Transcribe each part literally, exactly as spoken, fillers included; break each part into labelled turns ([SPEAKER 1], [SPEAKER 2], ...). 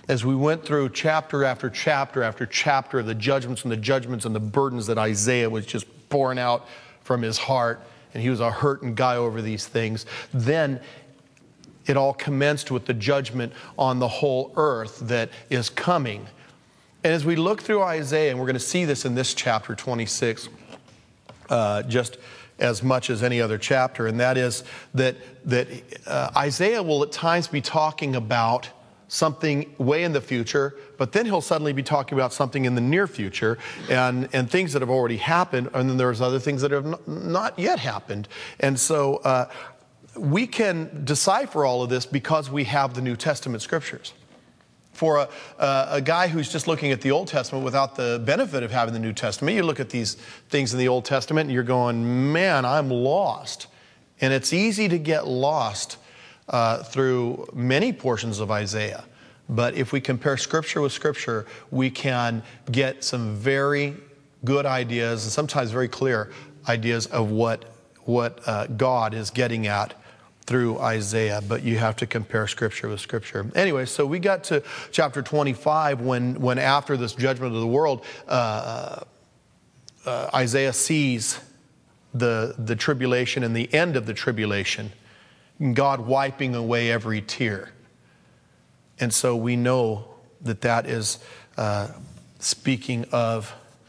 [SPEAKER 1] As we went through chapter after chapter after chapter of the judgments and the judgments and the burdens that Isaiah was just pouring out from his heart, and he was a hurting guy over these things, then it all commenced with the judgment on the whole earth that is coming. And as we look through Isaiah, and we're going to see this in this chapter twenty-six, uh, just as much as any other chapter, and that is that, that uh, Isaiah will at times be talking about something way in the future, but then he'll suddenly be talking about something in the near future and, and things that have already happened, and then there's other things that have n- not yet happened. And so uh, we can decipher all of this because we have the New Testament scriptures. For a, a, a guy who's just looking at the Old Testament without the benefit of having the New Testament, you look at these things in the Old Testament and you're going, man, I'm lost. And it's easy to get lost uh, through many portions of Isaiah. But if we compare Scripture with Scripture, we can get some very good ideas and sometimes very clear ideas of what, what uh, God is getting at through Isaiah, but you have to compare Scripture with Scripture. Anyway, so we got to chapter twenty-five when, when after this judgment of the world, uh, uh, Isaiah sees the, the tribulation and the end of the tribulation, God wiping away every tear. And so we know that that is uh, speaking of,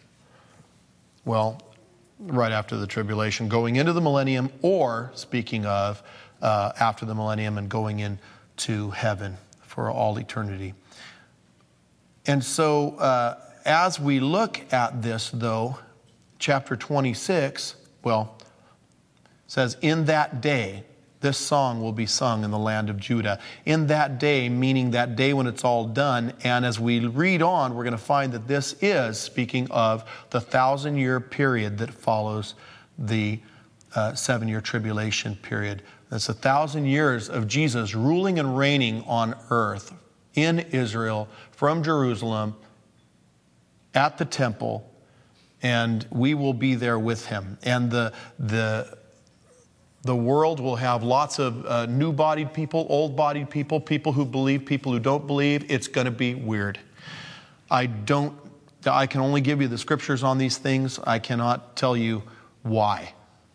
[SPEAKER 1] well, right after the tribulation, going into the millennium, or speaking of Uh, after the millennium and going into heaven for all eternity. And so uh, as we look at this, though, chapter twenty-six, well, says, in that day, this song will be sung in the land of Judah. In that day, meaning that day when it's all done. And as we read on, we're going to find that this is speaking of the thousand-year period that follows the uh, seven-year tribulation period. That's a thousand years of Jesus ruling and reigning on earth in Israel from Jerusalem at the temple, and we will be there with him. And the the the world will have lots of uh, new-bodied people, old-bodied people, people who believe, people who don't believe. It's going to be weird. I don't. I can only give you the scriptures on these things. I cannot tell you why.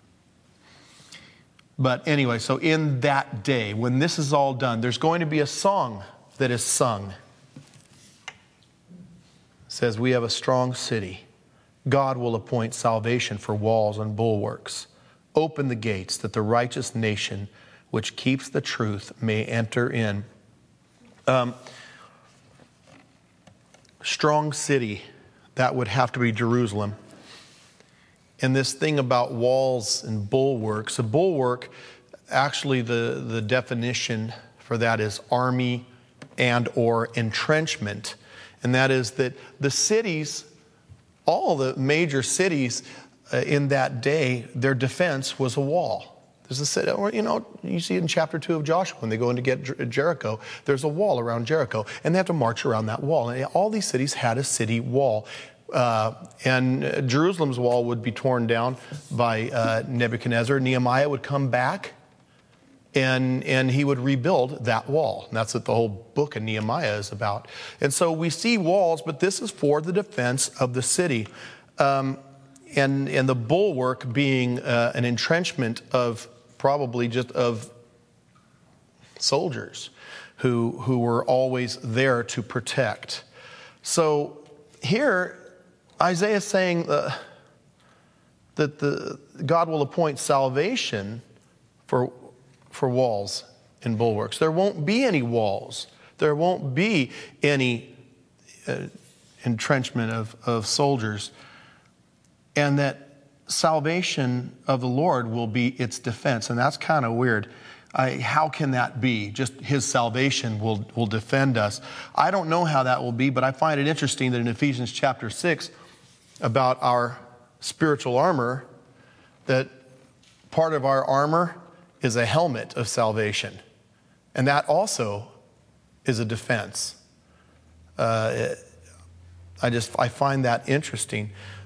[SPEAKER 1] But anyway, so in that day, when this is all done, there's going to be a song that is sung. It says, we have a strong city. God will appoint salvation for walls and bulwarks. Open the gates that the righteous nation which keeps the truth may enter in. Um, strong city, that would have to be Jerusalem. And this thing about walls and bulwarks, a bulwark, actually the, the definition for that is army and or entrenchment. And that is that the cities, all the major cities uh, in that day, their defense was a wall. There's a city, or, you know, you see it in chapter two of Joshua when they go in to get Jer- Jericho. There's a wall around Jericho, and they have to march around that wall. And all these cities had a city wall. Uh, and uh, Jerusalem's wall would be torn down by uh, Nebuchadnezzar. Nehemiah would come back and, and he would rebuild that wall. And that's what the whole book of Nehemiah is about. And so we see walls, but this is for the defense of the city. Um, and, and the bulwark being uh, an entrenchment of probably just of soldiers who, who were always there to protect. So here, Isaiah is saying uh, that the, God will appoint salvation for, for walls and bulwarks. There won't be any walls. There won't be any uh, entrenchment of, of soldiers. And that salvation of the Lord will be its defense. And that's kind of weird. I, how can that be? Just his salvation will, will defend us. I don't know how that will be, but I find it interesting that in Ephesians chapter six, about our spiritual armor, that part of our armor is a helmet of salvation. And that also is a defense. Uh, it, I just, I find that interesting.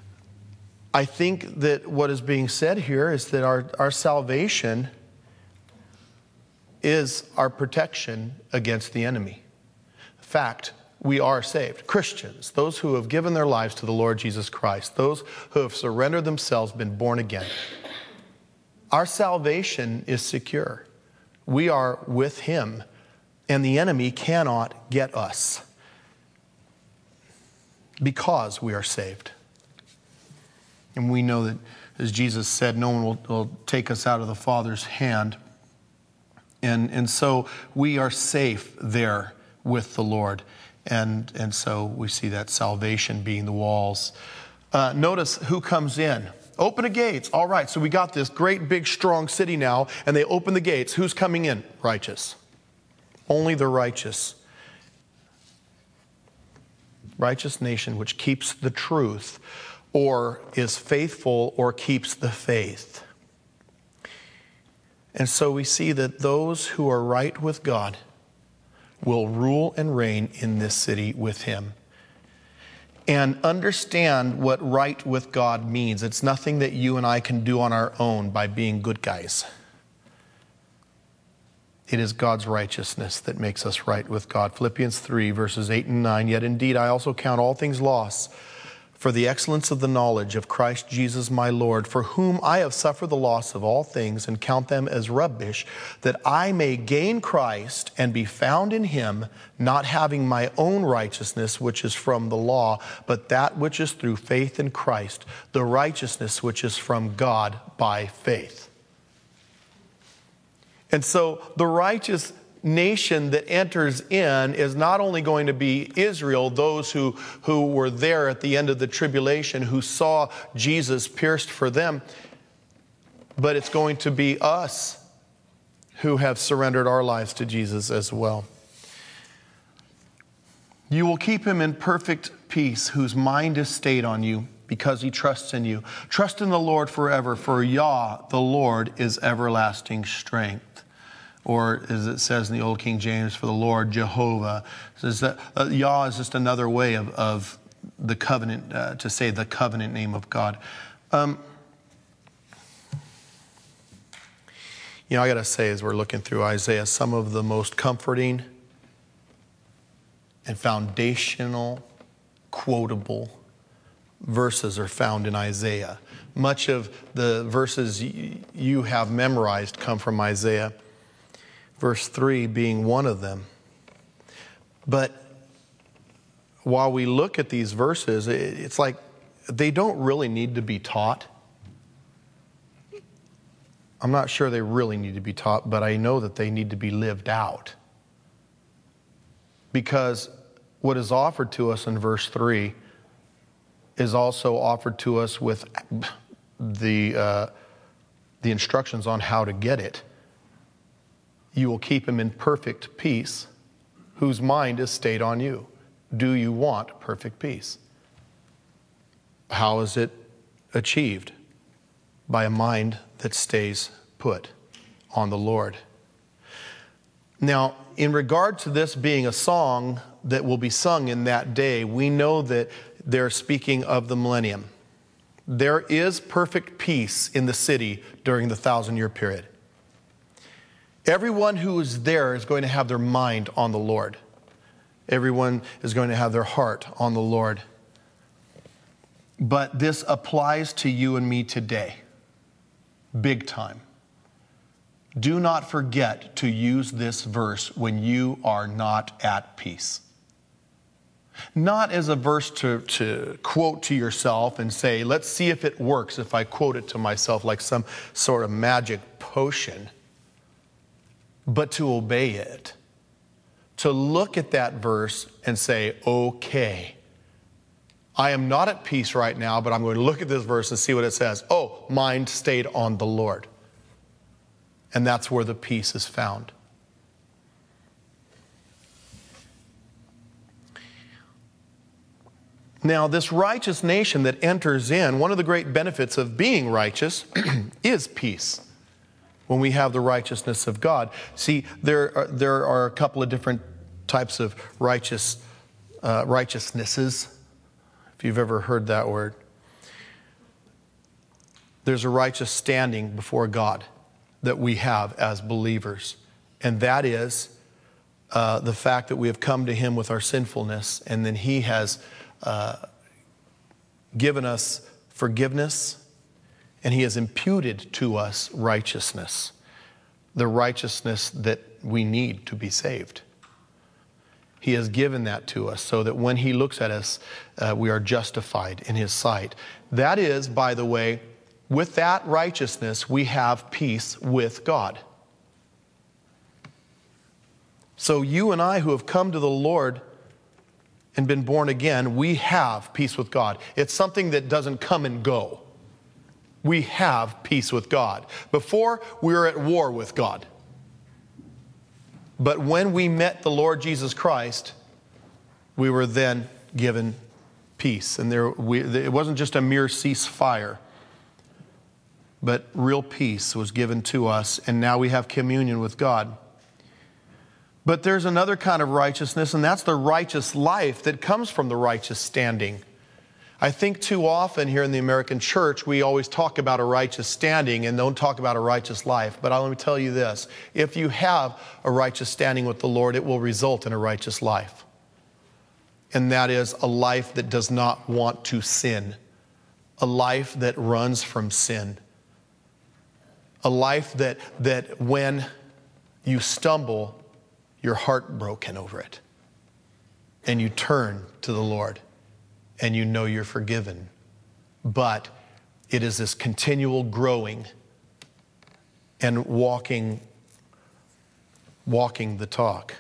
[SPEAKER 1] I think that what is being said here is that our, our salvation is our protection against the enemy. In fact, we are saved. Christians, those who have given their lives to the Lord Jesus Christ, those who have surrendered themselves, been born again. Our salvation is secure. We are with him, and the enemy cannot get us because we are saved. And we know that, as Jesus said, no one will, will take us out of the Father's hand. And, and so we are safe there with the Lord. And, and so we see that salvation being the walls. Uh, notice who comes in. Open the gates. All right, so we got this great, big, strong city now, and they open the gates. Who's coming in? Righteous. Only the righteous. Righteous nation which keeps the truth, or is faithful, or keeps the faith. And so we see that those who are right with God will rule and reign in this city with him. And understand what right with God means. It's nothing that you and I can do on our own by being good guys. It is God's righteousness that makes us right with God. Philippians three, verses eight and nine. Yet indeed I also count all things loss for the excellence of the knowledge of Christ Jesus my Lord, for whom I have suffered the loss of all things and count them as rubbish, that I may gain Christ and be found in him, not having my own righteousness, which is from the law, but that which is through faith in Christ, the righteousness which is from God by faith. And so the righteous nation that enters in is not only going to be Israel, those who, who were there at the end of the tribulation, who saw Jesus pierced for them, but it's going to be us who have surrendered our lives to Jesus as well. You will keep him in perfect peace, whose mind is stayed on you, because he trusts in you. Trust in the Lord forever, for Yah, the Lord, is everlasting strength. Or as it says in the Old King James, for the Lord, Jehovah. It says that uh, Yah is just another way of, of the covenant, uh, to say the covenant name of God. Um, you know, I got to say, as we're looking through Isaiah, some of the most comforting and foundational, quotable verses are found in Isaiah. Much of the verses y- you have memorized come from Isaiah. Verse three being one of them. But while we look at these verses, it's like they don't really need to be taught. I'm not sure they really need to be taught, but I know that they need to be lived out. Because what is offered to us in verse three is also offered to us with the, uh, the instructions on how to get it. You will keep him in perfect peace, whose mind is stayed on you. Do you want perfect peace? How is it achieved? By a mind that stays put on the Lord. Now, in regard to this being a song that will be sung in that day, we know that they're speaking of the millennium. There is perfect peace in the city during the thousand-year period. Everyone who is there is going to have their mind on the Lord. Everyone is going to have their heart on the Lord. But this applies to you and me today, big time. Do not forget to use this verse when you are not at peace. Not as a verse to, to quote to yourself and say, let's see if it works if I quote it to myself like some sort of magic potion. But to obey it, to look at that verse and say, okay, I am not at peace right now, but I'm going to look at this verse and see what it says. Oh, mind stayed on the Lord. And that's where the peace is found. Now, this righteous nation that enters in, one of the great benefits of being righteous is peace. When we have the righteousness of God. See, there are, there are a couple of different types of righteous uh, righteousnesses, if you've ever heard that word. There's a righteous standing before God that we have as believers. And that is uh, the fact that we have come to him with our sinfulness, and then he has uh, given us forgiveness, and he has imputed to us righteousness, the righteousness that we need to be saved. He has given that to us so that when he looks at us, uh, we are justified in his sight. That is, by the way, with that righteousness, we have peace with God. So you and I who have come to the Lord and been born again, we have peace with God. It's something that doesn't come and go. We have peace with God. Before, we were at war with God. But when we met the Lord Jesus Christ, we were then given peace. And there, we, it wasn't just a mere ceasefire, but real peace was given to us, and now we have communion with God. But there's another kind of righteousness, and that's the righteous life that comes from the righteous standing. I think too often here in the American church, we always talk about a righteous standing and don't talk about a righteous life. But let me tell you this, if you have a righteous standing with the Lord, it will result in a righteous life. And that is a life that does not want to sin, a life that runs from sin, a life that, that when you stumble, you're heartbroken over it, and you turn to the Lord. And you know you're forgiven. But it is this continual growing and walking, walking the talk.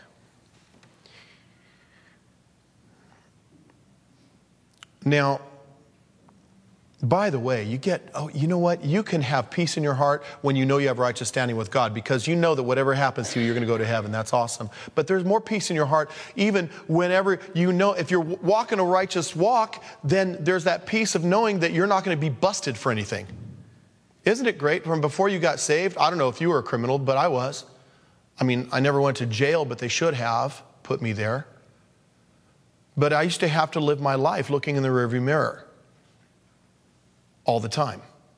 [SPEAKER 1] Now, by the way, you get, oh, you know what? You can have peace in your heart when you know you have righteous standing with God, because you know that whatever happens to you, you're going to go to heaven. That's awesome. But there's more peace in your heart even whenever you know, if you're walking a righteous walk, then there's that peace of knowing that you're not going to be busted for anything. Isn't it great? From before you got saved, I don't know if you were a criminal, but I was. I mean, I never went to jail, but they should have put me there. But I used to have to live my life looking in the rearview mirror all the time.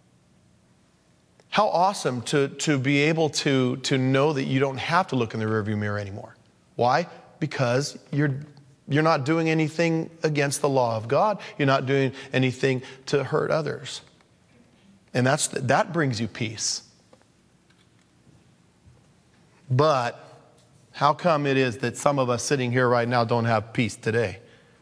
[SPEAKER 1] How awesome to, to be able to, to know that you don't have to look in the rearview mirror anymore. Why? Because you're, you're not doing anything against the law of God. You're not doing anything to hurt others. And that's, that brings you peace. But how come it is that some of us sitting here right now don't have peace today?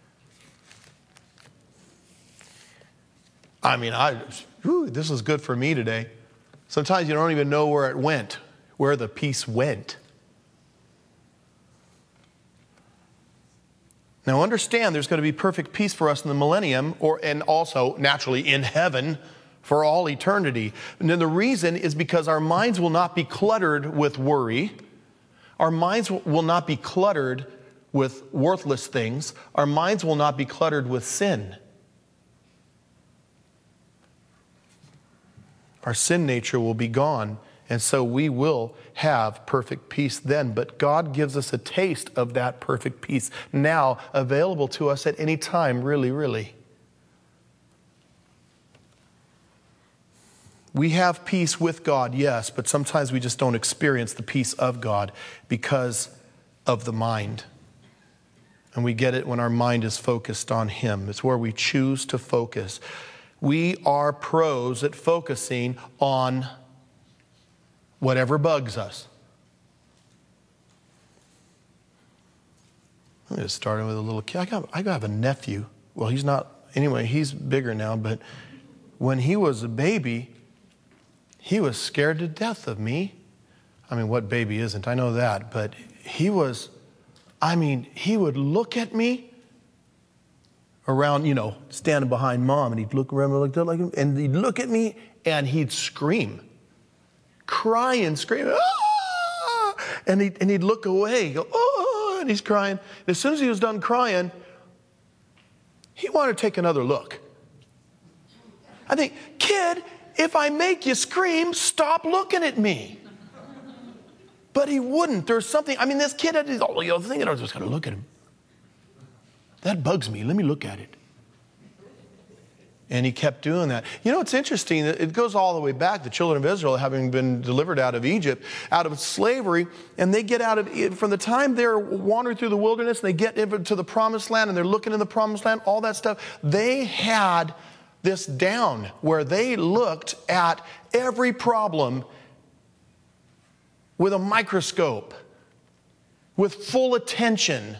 [SPEAKER 1] I mean, I, whew, this was good for me today. Sometimes you don't even know where it went, where the peace went. Now understand, there's going to be perfect peace for us in the millennium, or and also naturally in heaven for all eternity. And then the reason is because our minds will not be cluttered with worry. Our minds will not be cluttered with worthless things. Our minds will not be cluttered with sin. Our sin nature will be gone, and so we will have perfect peace then. But God gives us a taste of that perfect peace now, available to us at any time, really, really. We have peace with God, yes, but sometimes we just don't experience the peace of God because of the mind. And we get it when our mind is focused on Him. It's where we choose to focus. We are pros at focusing on whatever bugs us. I'm just starting with a little kid. I got, I have a nephew. Well, he's not, anyway, he's bigger now, but when he was a baby, he was scared to death of me. I mean, what baby isn't? I know that. But he was, I mean, he would look at me around, you know, standing behind Mom, and he'd look around like that, like, and he'd look at me, and he'd scream, cry and scream, ah! and he'd, and he'd look away, go, oh, and he's crying. As soon as he was done crying, he wanted to take another look. I think, kid, if I make you scream, stop looking at me. But he wouldn't. There's something, I mean, this kid had, oh, you know, thinking I was just going to look at him. That bugs me. Let me look at it. And he kept doing that. You know, it's interesting. It goes all the way back. The children of Israel, having been delivered out of Egypt, out of slavery, and they get out of, from the time they're wandering through the wilderness, and they get into the promised land, and they're looking in the promised land, all that stuff, they had this down where they looked at every problem with a microscope, with full attention,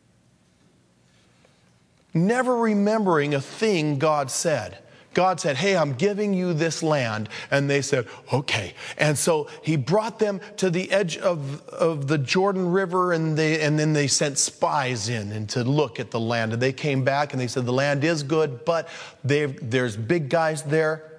[SPEAKER 1] never remembering a thing God said. God said, hey, I'm giving you this land. And they said, okay. And so he brought them to the edge of, of the Jordan River, and they and then they sent spies in and to look at the land. And they came back and they said, the land is good, but there's big guys there.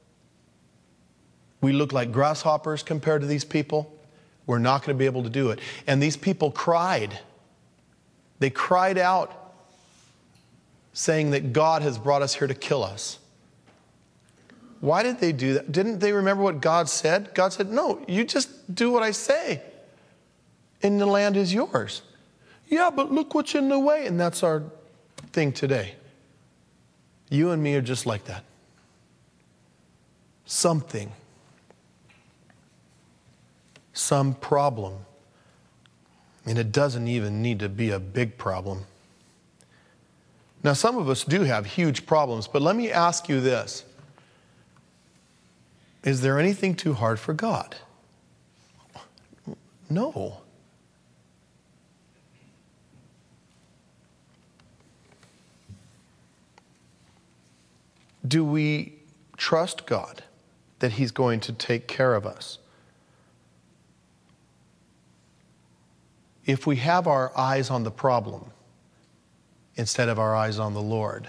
[SPEAKER 1] We look like grasshoppers compared to these people. We're not going to be able to do it. And these people cried. They cried out, saying that God has brought us here to kill us. Why did they do that? Didn't they remember what God said? God said, no, you just do what I say, and the land is yours. Yeah, but look what's in the way. And that's our thing today. You and me are just like that. Something, some problem, and it doesn't even need to be a big problem. Now, some of us do have huge problems, but let me ask you this. Is there anything too hard for God? No. Do we trust God that He's going to take care of us? If we have our eyes on the problem instead of our eyes on the Lord,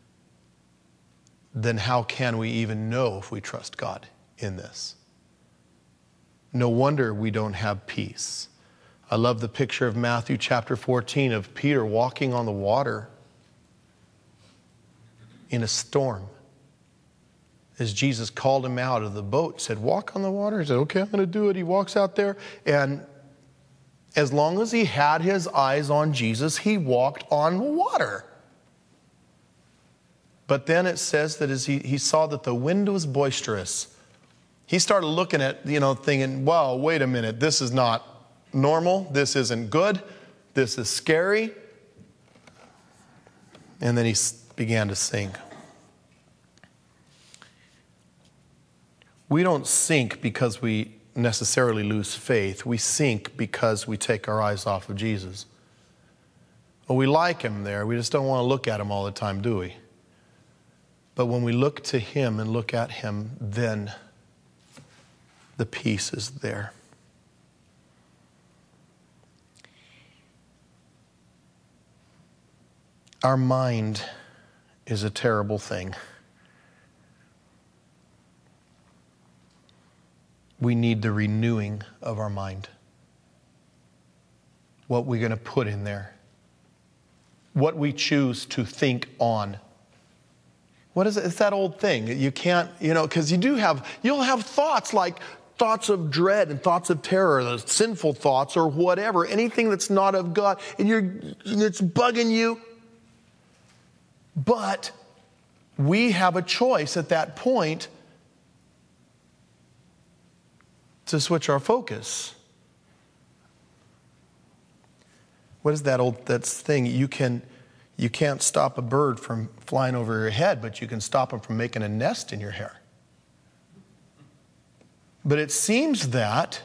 [SPEAKER 1] then how can we even know if we trust God in this? No wonder we don't have peace. I love the picture of Matthew chapter fourteen of Peter walking on the water in a storm. As Jesus called him out of the boat, said, walk on the water. He said, okay, I'm going to do it. He walks out there, and as long as he had his eyes on Jesus, he walked on the water. But then it says that as he, he saw that the wind was boisterous, he started looking at, you know, thinking, wow, wait a minute, this is not normal. This isn't good. This is scary. And then he began to sink. We don't sink because we necessarily lose faith. We sink because we take our eyes off of Jesus. Well, we like Him there. We just don't want to look at Him all the time, do we? But when we look to Him and look at Him, then the peace is there. Our mind is a terrible thing. We need the renewing of our mind. What we're going to put in there. What we choose to think on. What is it? It's that old thing. You can't, you know, because you do have, you'll have thoughts like thoughts of dread and thoughts of terror, the sinful thoughts or whatever, anything that's not of God, and you're, it's bugging you. But we have a choice at that point to switch our focus. What is that old that thing? You can you can't stop a bird from flying over your head, but you can stop them from making a nest in your hair. But it seems that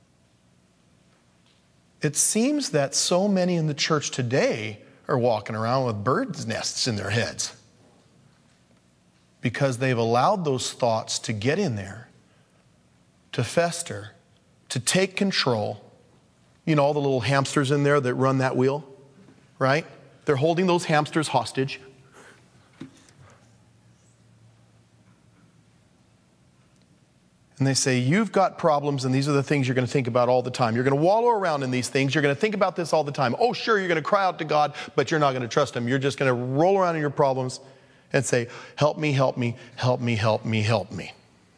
[SPEAKER 1] it seems that so many in the church today are walking around with birds' nests in their heads because they've allowed those thoughts to get in there, to fester, to take control. You know, all the little hamsters in there that run that wheel, right? They're holding those hamsters hostage. And they say, you've got problems, and these are the things you're going to think about all the time. You're going to wallow around in these things. You're going to think about this all the time. Oh, sure, you're going to cry out to God, but you're not going to trust Him. You're just going to roll around in your problems and say, help me, help me, help me, help me, help me.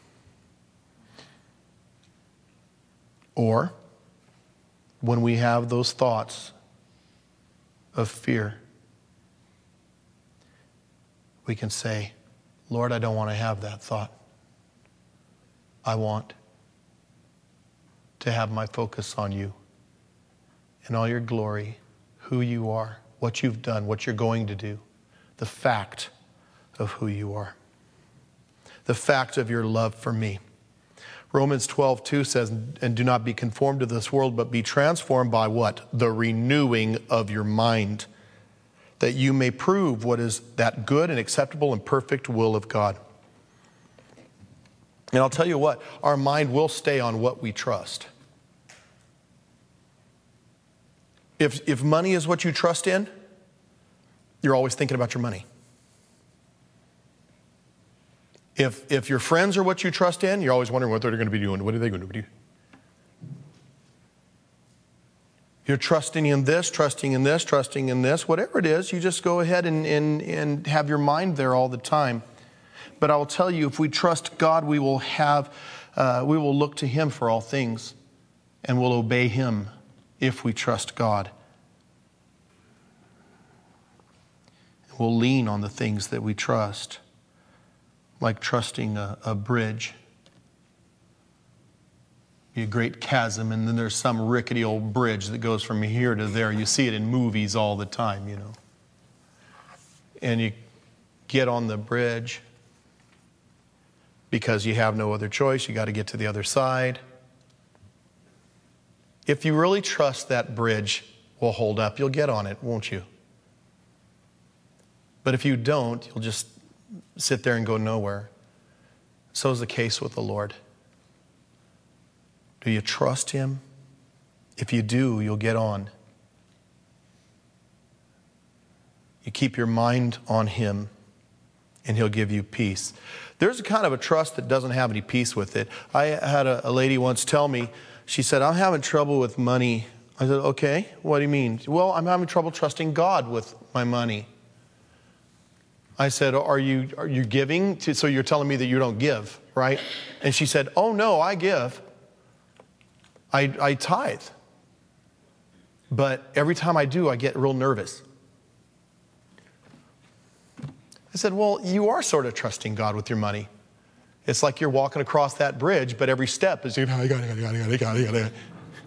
[SPEAKER 1] Or when we have those thoughts of fear, we can say, Lord, I don't want to have that thought. I want to have my focus on you and all your glory, who you are, what you've done, what you're going to do, the fact of who you are, the fact of your love for me. Romans twelve two says, and do not be conformed to this world, but be transformed by what? The renewing of your mind, that you may prove what is that good and acceptable and perfect will of God. And I'll tell you what, our mind will stay on what we trust. If, if money is what you trust in, you're always thinking about your money. If, if your friends are what you trust in, you're always wondering what they're going to be doing. What are they going to do? You're trusting in this, trusting in this, trusting in this. Whatever it is, you just go ahead and, and, and have your mind there all the time. But I will tell you, if we trust God, we will have, uh, we will look to Him for all things, and we'll obey Him if we trust God. We'll lean on the things that we trust, like trusting a, a bridge. Be a great chasm, and then there's some rickety old bridge that goes from here to there. You see it in movies all the time, you know. And you get on the bridge because you have no other choice. You got to get to the other side. If you really trust that bridge will hold up, you'll get on it, won't you? But if you don't, you'll just sit there and go nowhere. So is the case with the Lord. Do you trust Him? If you do, you'll get on. You keep your mind on Him, and He'll give you peace. There's a kind of a trust that doesn't have any peace with it. I had a, a lady once tell me, she said, I'm having trouble with money. I said, okay, what do you mean? Well, I'm having trouble trusting God with my money. I said, are you, are you giving? To, so you're telling me that you don't give, right? And she said, oh no, I give. I, I tithe. But every time I do, I get real nervous. I said, well, you are sort of trusting God with your money. It's like you're walking across that bridge, but every step is, you know, I got it, I got it, I got it, I got it, I got it.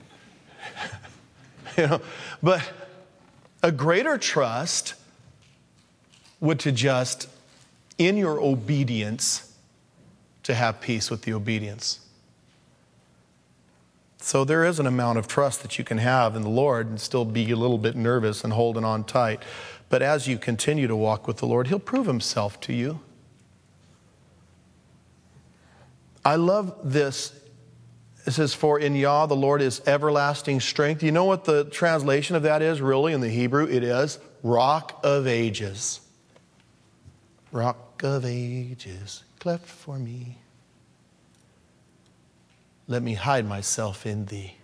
[SPEAKER 1] You know, but a greater trust would to just, in your obedience, to have peace with the obedience. So there is an amount of trust that you can have in the Lord and still be a little bit nervous and holding on tight. But as you continue to walk with the Lord, He'll prove Himself to you. I love this. It says, for in Yah the Lord is everlasting strength. You know what the translation of that is really in the Hebrew? It is Rock of Ages. Rock of Ages, cleft for me. Let me hide myself in Thee.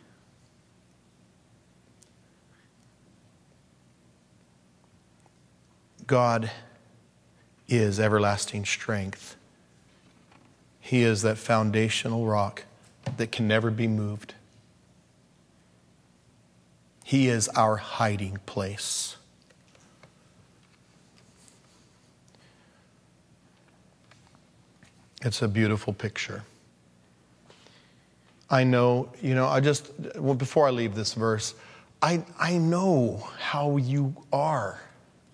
[SPEAKER 1] God is everlasting strength. He is that foundational rock that can never be moved. He is our hiding place. It's a beautiful picture. I know, you know, I just, well, before I leave this verse, I, I know how you are.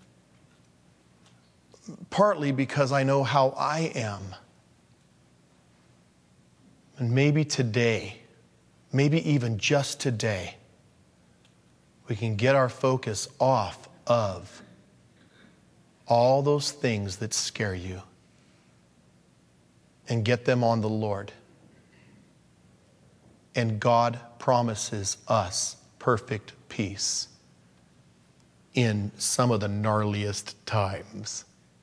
[SPEAKER 1] Partly because I know how I am. And maybe today, maybe even just today, we can get our focus off of all those things that scare you and get them on the Lord. And God promises us perfect peace in some of the gnarliest times.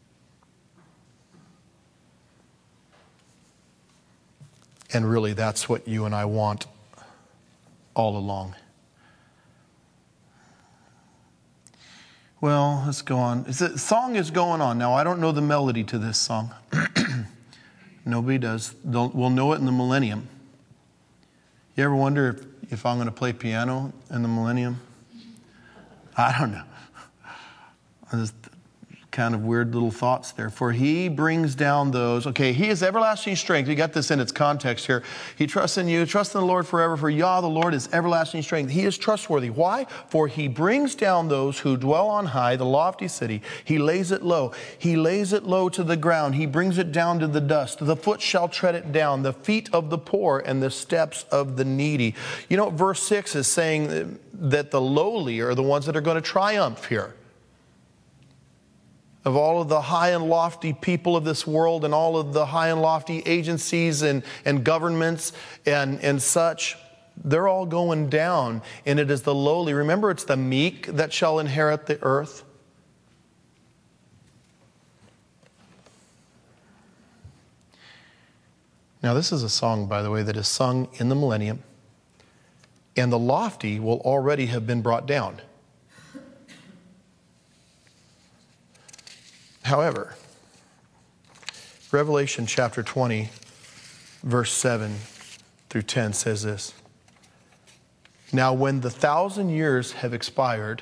[SPEAKER 1] And really, that's what you and I want all along. Well, let's go on. The song is going on. Now, I don't know the melody to this song. Nobody does. They'll, we'll know it in the millennium. You ever wonder if, if I'm going to play piano in the millennium? I don't know. It's kind of weird little thoughts there. For he brings down those, okay, he is everlasting strength. You got this in its context here. He trusts in you, trust in the Lord forever, for Yah, the Lord, is everlasting strength. He is trustworthy. Why? For he brings down those who dwell on high, the lofty city. He lays it low. He lays it low to the ground. He brings it down to the dust. The foot shall tread it down, the feet of the poor and the steps of the needy. You know, verse six is saying that the lowly are the ones that are going to triumph here. Of all of the high and lofty people of this world and all of the high and lofty agencies and, and governments and, and such, they're all going down, and it is the lowly. Remember, it's the meek that shall inherit the earth. Now, this is a song, by the way, that is sung in the millennium, and the lofty will already have been brought down. However, Revelation chapter twenty, verse seven through ten says this. Now, when the thousand years have expired,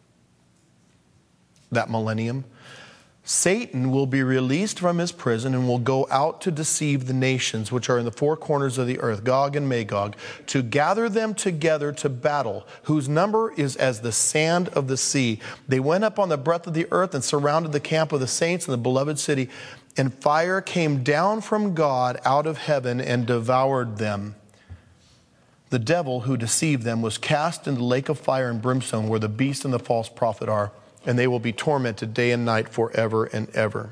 [SPEAKER 1] that millennium, Satan will be released from his prison and will go out to deceive the nations which are in the four corners of the earth, Gog and Magog, to gather them together to battle, whose number is as the sand of the sea. They went up on the breadth of the earth and surrounded the camp of the saints in the beloved city, and fire came down from God out of heaven and devoured them. The devil who deceived them was cast into the lake of fire and brimstone, where the beast and the false prophet are, and they will be tormented day and night forever and ever.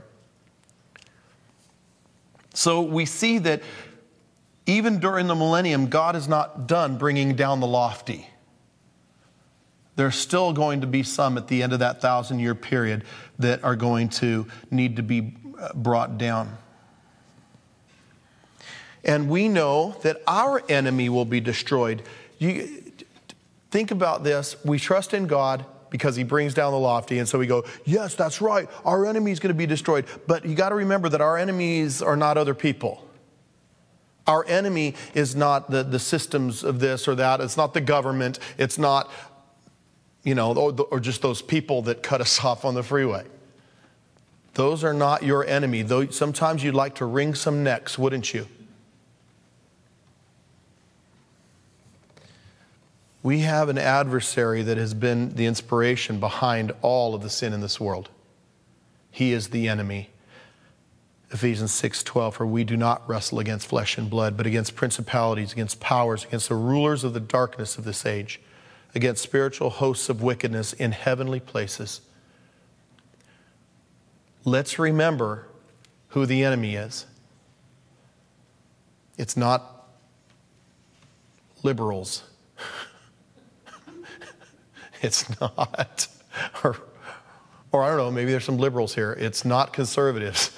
[SPEAKER 1] So we see that even during the millennium, God is not done bringing down the lofty. There's still going to be some at the end of that thousand-year period that are going to need to be brought down. And we know that our enemy will be destroyed. You think about this. We trust in God because he brings down the lofty. And so we go, yes, that's right. Our enemy is going to be destroyed. But you got to remember that our enemies are not other people. Our enemy is not the, the systems of this or that. It's not the government. It's not, you know, or, or just those people that cut us off on the freeway. Those are not your enemy. Though sometimes you'd like to wring some necks, wouldn't you? We have an adversary that has been the inspiration behind all of the sin in this world. He is the enemy. Ephesians six twelve, for we do not wrestle against flesh and blood, but against principalities, against powers, against the rulers of the darkness of this age, against spiritual hosts of wickedness in heavenly places. Let's remember who the enemy is. It's not liberals. It's not, or, or I don't know, maybe there's some liberals here. It's not conservatives.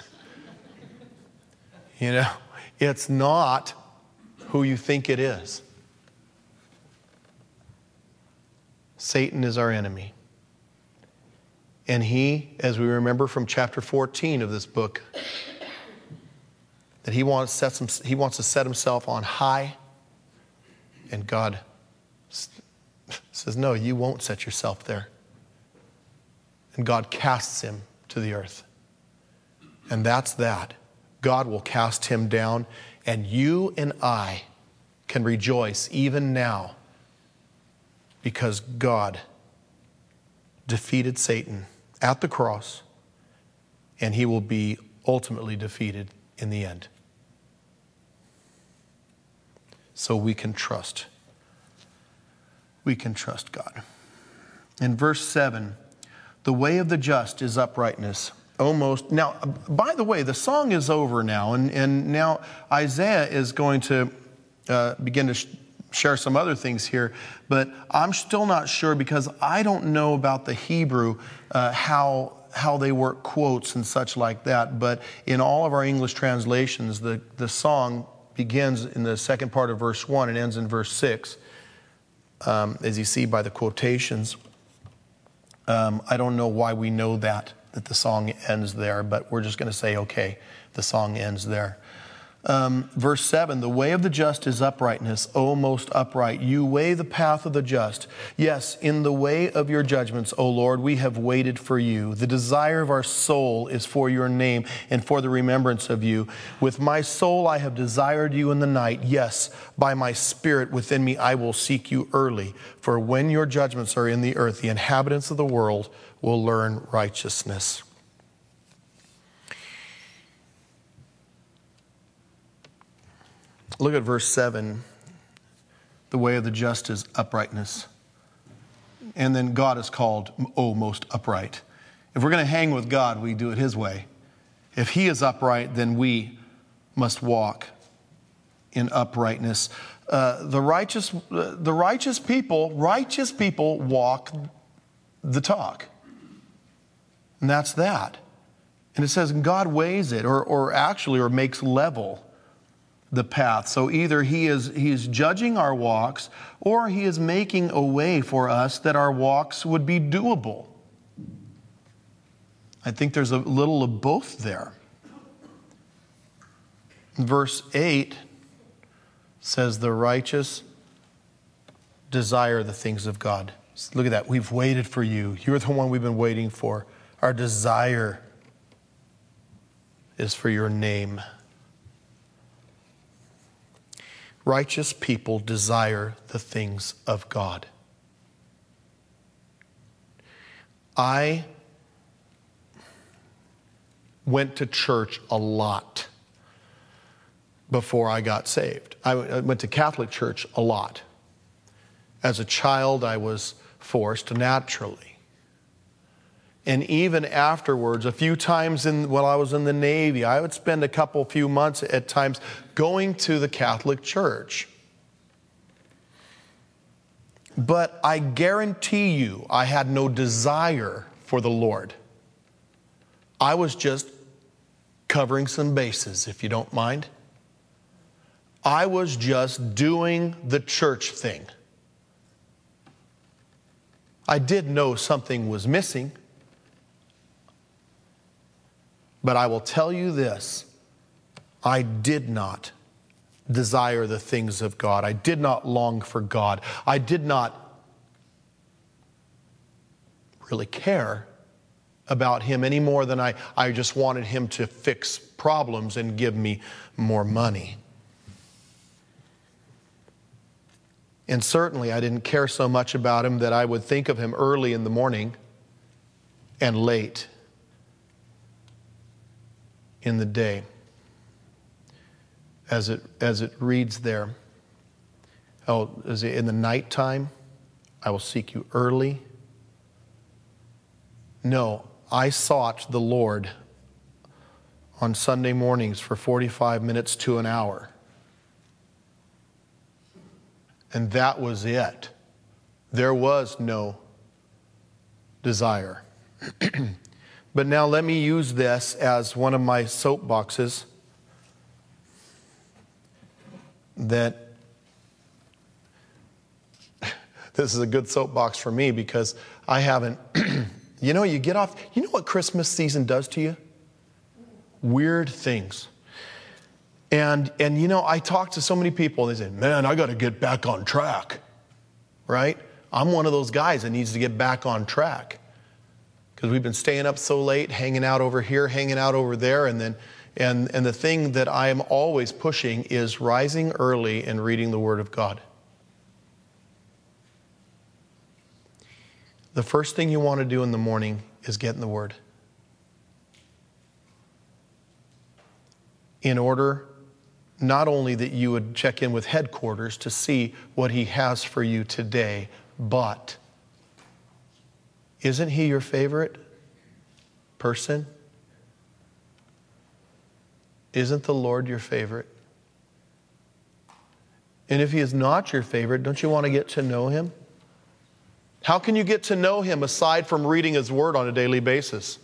[SPEAKER 1] You know, it's not who you think it is. Satan is our enemy. And he, as we remember from chapter fourteen of this book, that he wants, sets him, he wants to set himself on high, and God says, no, you won't set yourself there. And God casts him to the earth. And that's that. God will cast him down, and you and I can rejoice even now because God defeated Satan at the cross, and he will be ultimately defeated in the end. So we can trust. We can trust God. In verse seven, the way of the just is uprightness. Almost. Now, by the way, the song is over now, and, and now Isaiah is going to uh, begin to sh- share some other things here, but I'm still not sure because I don't know about the Hebrew, uh, how how they work quotes and such like that, but in all of our English translations, the, the song begins in the second part of verse one and ends in verse six. Um, as you see by the quotations. Um, I don't know why we know that, that the song ends there, but we're just going to say, okay, the song ends there. Um, verse seven, the way of the just is uprightness, O most upright. You weigh the path of the just. Yes, in the way of your judgments, O Lord, we have waited for you. The desire of our soul is for your name and for the remembrance of you. With my soul I have desired you in the night. Yes, by my spirit within me I will seek you early. For when your judgments are in the earth, the inhabitants of the world will learn righteousness. Look at verse seven. The way of the just is uprightness. And then God is called, O most upright. If we're going to hang with God, we do it His way. If He is upright, then we must walk in uprightness. Uh, the righteous, uh, the righteous people, righteous people walk the talk. And that's that. And it says God weighs it, or, or actually, or makes level the path. So either he is he is judging our walks, or he is making a way for us that our walks would be doable. I think there's a little of both there. Verse eight says the righteous desire the things of God. Look at that. We've waited for you. You're the one we've been waiting for. Our desire is for your name. Righteous people desire the things of God. I went to church a lot before I got saved. I went to Catholic church a lot. As a child, I was forced naturally. And even afterwards, a few times in, while I was in the Navy, I would spend a couple, few months at times going to the Catholic Church. But I guarantee you, I had no desire for the Lord. I was just covering some bases, if you don't mind. I was just doing the church thing. I did know something was missing. But I will tell you this, I did not desire the things of God. I did not long for God. I did not really care about Him any more than I, I just wanted Him to fix problems and give me more money. And certainly I didn't care so much about Him that I would think of Him early in the morning and late in the day. As it as it reads there, oh, is it in the nighttime? I will seek you early. No, I sought the Lord on Sunday mornings for forty-five minutes to an hour. And that was it. There was no desire. But now let me use this as one of my soapboxes that this is a good soapbox for me because I haven't, you know, you get off, you know what Christmas season does to you? Weird things. And, and you know, I talk to so many people, they say, man, I got to get back on track, right? I'm one of those guys that needs to get back on track. Because we've been staying up so late, hanging out over here, hanging out over there, and then, and, and the thing that I am always pushing is rising early and reading the Word of God. The first thing you want to do in the morning is get in the Word. In order, not only that you would check in with headquarters to see what He has for you today, but isn't He your favorite person? Isn't the Lord your favorite? And if He is not your favorite, don't you want to get to know Him? How can you get to know Him aside from reading His Word on a daily basis?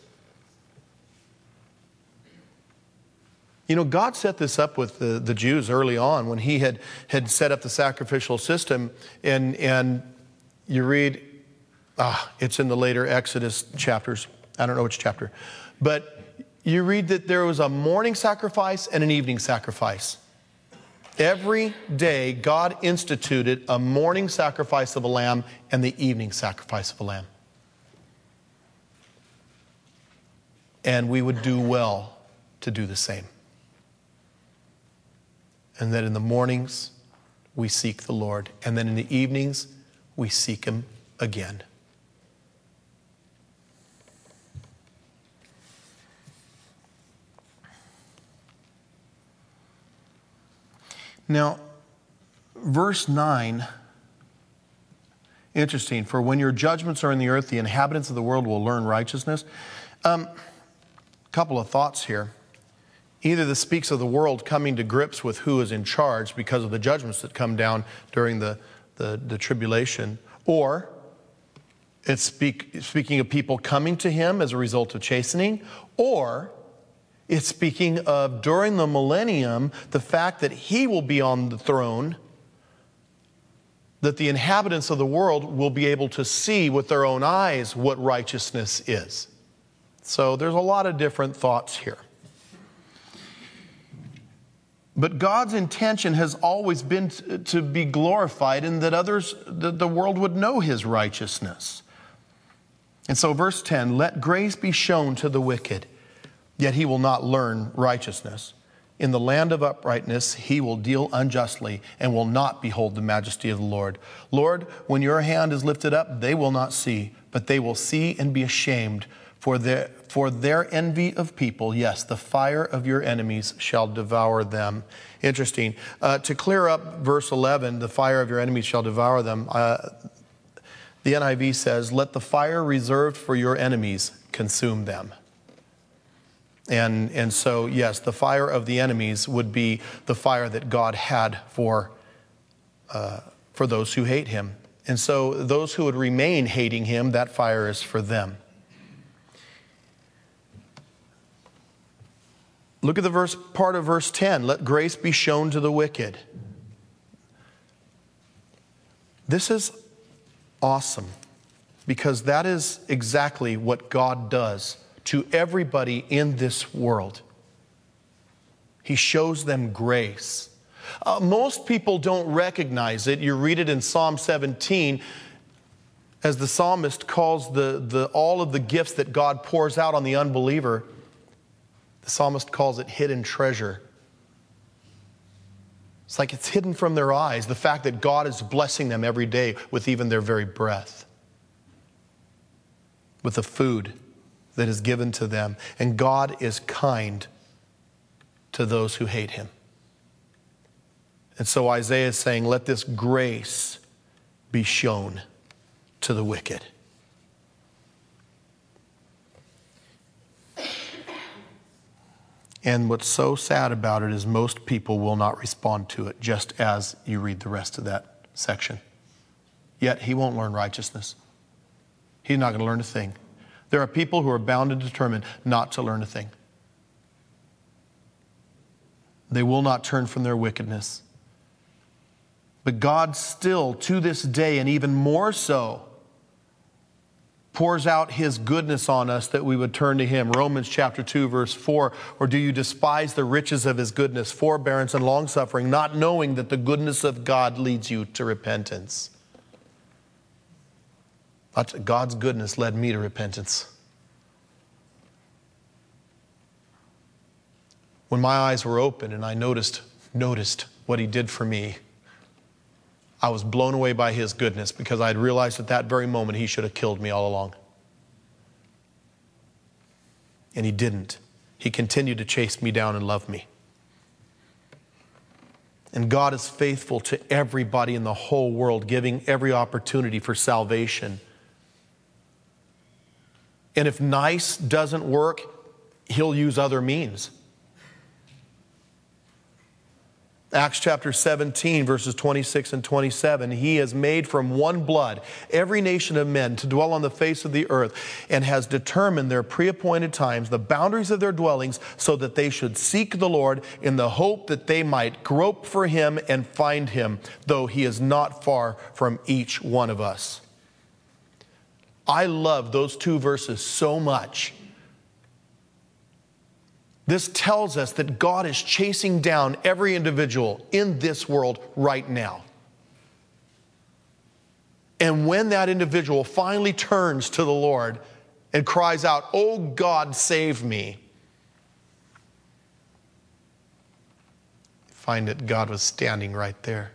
[SPEAKER 1] You know, God set this up with the, the Jews early on when He had, had set up the sacrificial system. And, and you read, ah, it's in the later Exodus chapters. I don't know which chapter. But you read that there was a morning sacrifice and an evening sacrifice. Every day, God instituted a morning sacrifice of a lamb and the evening sacrifice of a lamb. And we would do well to do the same. And that in the mornings, we seek the Lord. And then in the evenings, we seek Him again. Now, verse nine, interesting. For when your judgments are in the earth, the inhabitants of the world will learn righteousness. Um, couple of thoughts here. Either this speaks of the world coming to grips with who is in charge because of the judgments that come down during the, the, the tribulation, or it's speak, speaking of people coming to Him as a result of chastening, or it's speaking of during the millennium, the fact that He will be on the throne, that the inhabitants of the world will be able to see with their own eyes what righteousness is. So there's a lot of different thoughts here. But God's intention has always been to be glorified and that others, that the world would know His righteousness. And so verse ten, let grace be shown to the wicked, yet he will not learn righteousness. In the land of uprightness, he will deal unjustly and will not behold the majesty of the Lord. Lord, when your hand is lifted up, they will not see, but they will see and be ashamed for their, for their envy of people. Yes, the fire of your enemies shall devour them. Interesting. Uh, to clear up verse eleven, the fire of your enemies shall devour them. Uh, the N I V says, let the fire reserved for your enemies consume them. And, and so, yes, the fire of the enemies would be the fire that God had for, uh, for those who hate Him. And so those who would remain hating Him, that fire is for them. Look at the verse, part of verse ten. Let grace be shown to the wicked. This is awesome because that is exactly what God does to everybody in this world. He shows them grace. Uh, most people don't recognize it. You read it in Psalm seventeen as the psalmist calls the, the, all of the gifts that God pours out on the unbeliever. The psalmist calls it hidden treasure. It's like it's hidden from their eyes, the fact that God is blessing them every day with even their very breath, with the food that is given to them. And God is kind to those who hate Him. And so Isaiah is saying, let this grace be shown to the wicked. And what's so sad about it is most people will not respond to it, just as you read the rest of that section. Yet he won't learn righteousness. He's not going to learn a thing. There are people who are bound and determined not to learn a thing. They will not turn from their wickedness. But God still, to this day, and even more so, pours out His goodness on us that we would turn to Him. Romans chapter two, verse four, or do you despise the riches of His goodness, forbearance and long-suffering, not knowing that the goodness of God leads you to repentance? God's goodness led me to repentance. When my eyes were open and I noticed, noticed what He did for me, I was blown away by His goodness because I had realized at that very moment He should have killed me all along. And He didn't. He continued to chase me down and love me. And God is faithful to everybody in the whole world, giving every opportunity for salvation. And if nice doesn't work, He'll use other means. Acts chapter seventeen, verses twenty-six and twenty-seven, He has made from one blood every nation of men to dwell on the face of the earth, and has determined their pre-appointed times, the boundaries of their dwellings, so that they should seek the Lord in the hope that they might grope for Him and find Him, though He is not far from each one of us. I love those two verses so much This tells us that God is chasing down every individual in this world right now. And when that individual finally turns to the Lord and cries out, "Oh God, save me," find that God was standing right there.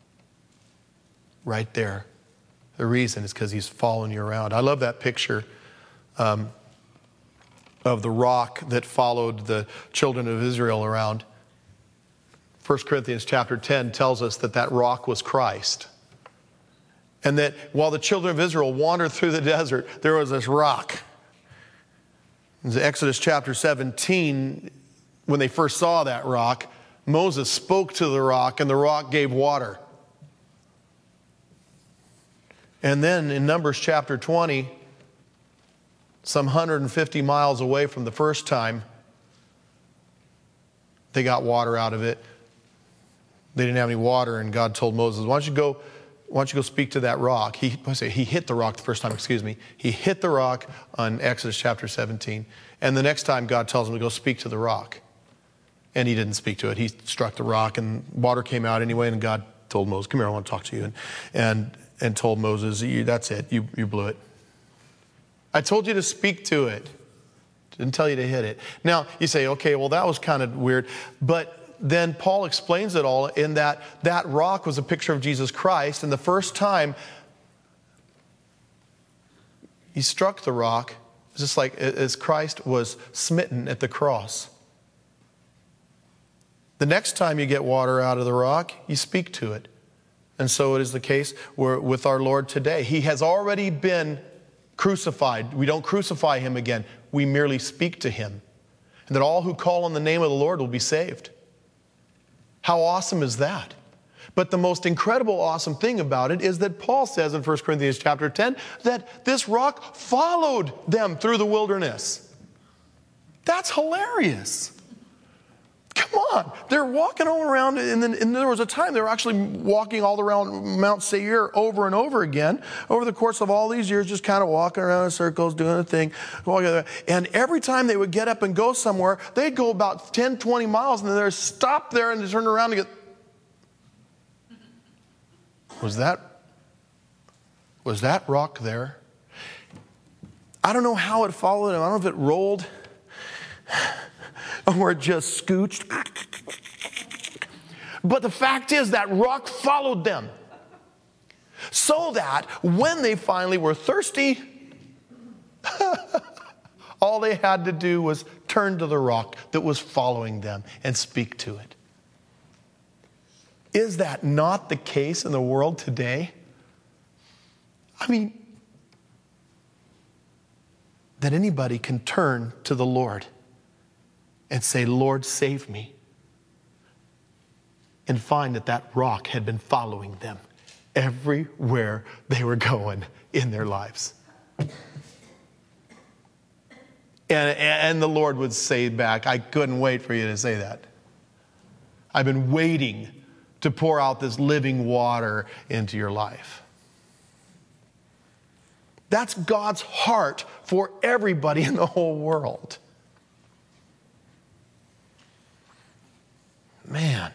[SPEAKER 1] Right there. The reason is because he's following you around. I love that picture um, of the rock that followed the children of Israel around. First Corinthians chapter ten tells us that that rock was Christ. And that while the children of Israel wandered through the desert, there was this rock. In Exodus chapter seventeen, when they first saw that rock, Moses spoke to the rock and the rock gave water. And then in Numbers chapter twenty, some one hundred fifty miles away from the first time, they got water out of it. They didn't have any water, and God told Moses, why don't you go, why don't you go speak to that rock? He, I say, he hit the rock the first time, excuse me. He hit the rock on Exodus chapter seventeen. And the next time God tells him to go speak to the rock. And he didn't speak to it. He struck the rock and water came out anyway, and God told Moses, come here, I want to talk to you. And, and, and told Moses, that's it, you, you blew it. I told you to speak to it. Didn't tell you to hit it. Now, you say, okay, well, that was kind of weird. But then Paul explains it all in that that rock was a picture of Jesus Christ. And the first time he struck the rock, it was just like as Christ was smitten at the cross. The next time you get water out of the rock, you speak to it. And so it is the case with our Lord today. He has already been crucified. We don't crucify him again. We merely speak to him. And that all who call on the name of the Lord will be saved. How awesome is that? But the most incredible, awesome thing about it is that Paul says in First Corinthians chapter ten that this rock followed them through the wilderness. That's hilarious. Come on. They're walking all around, and, then, and there was a time they were actually walking all around Mount Seir over and over again over the course of all these years, just kind of walking around in circles, doing a thing. And every time they would get up and go somewhere, they'd go about ten, twenty miles, and then they'd stop there and turn around and get... Was that, was that rock there? I don't know how it followed him. I don't know if it rolled or it just scooched. But the fact is that rock followed them. So that when they finally were thirsty, all they had to do was turn to the rock that was following them and speak to it. Is that not the case in the world today? I mean, that anybody can turn to the Lord and say, Lord, save me. And find that that rock had been following them everywhere they were going in their lives. And, and the Lord would say back, I couldn't wait for you to say that. I've been waiting to pour out this living water into your life. That's God's heart for everybody in the whole world. Man.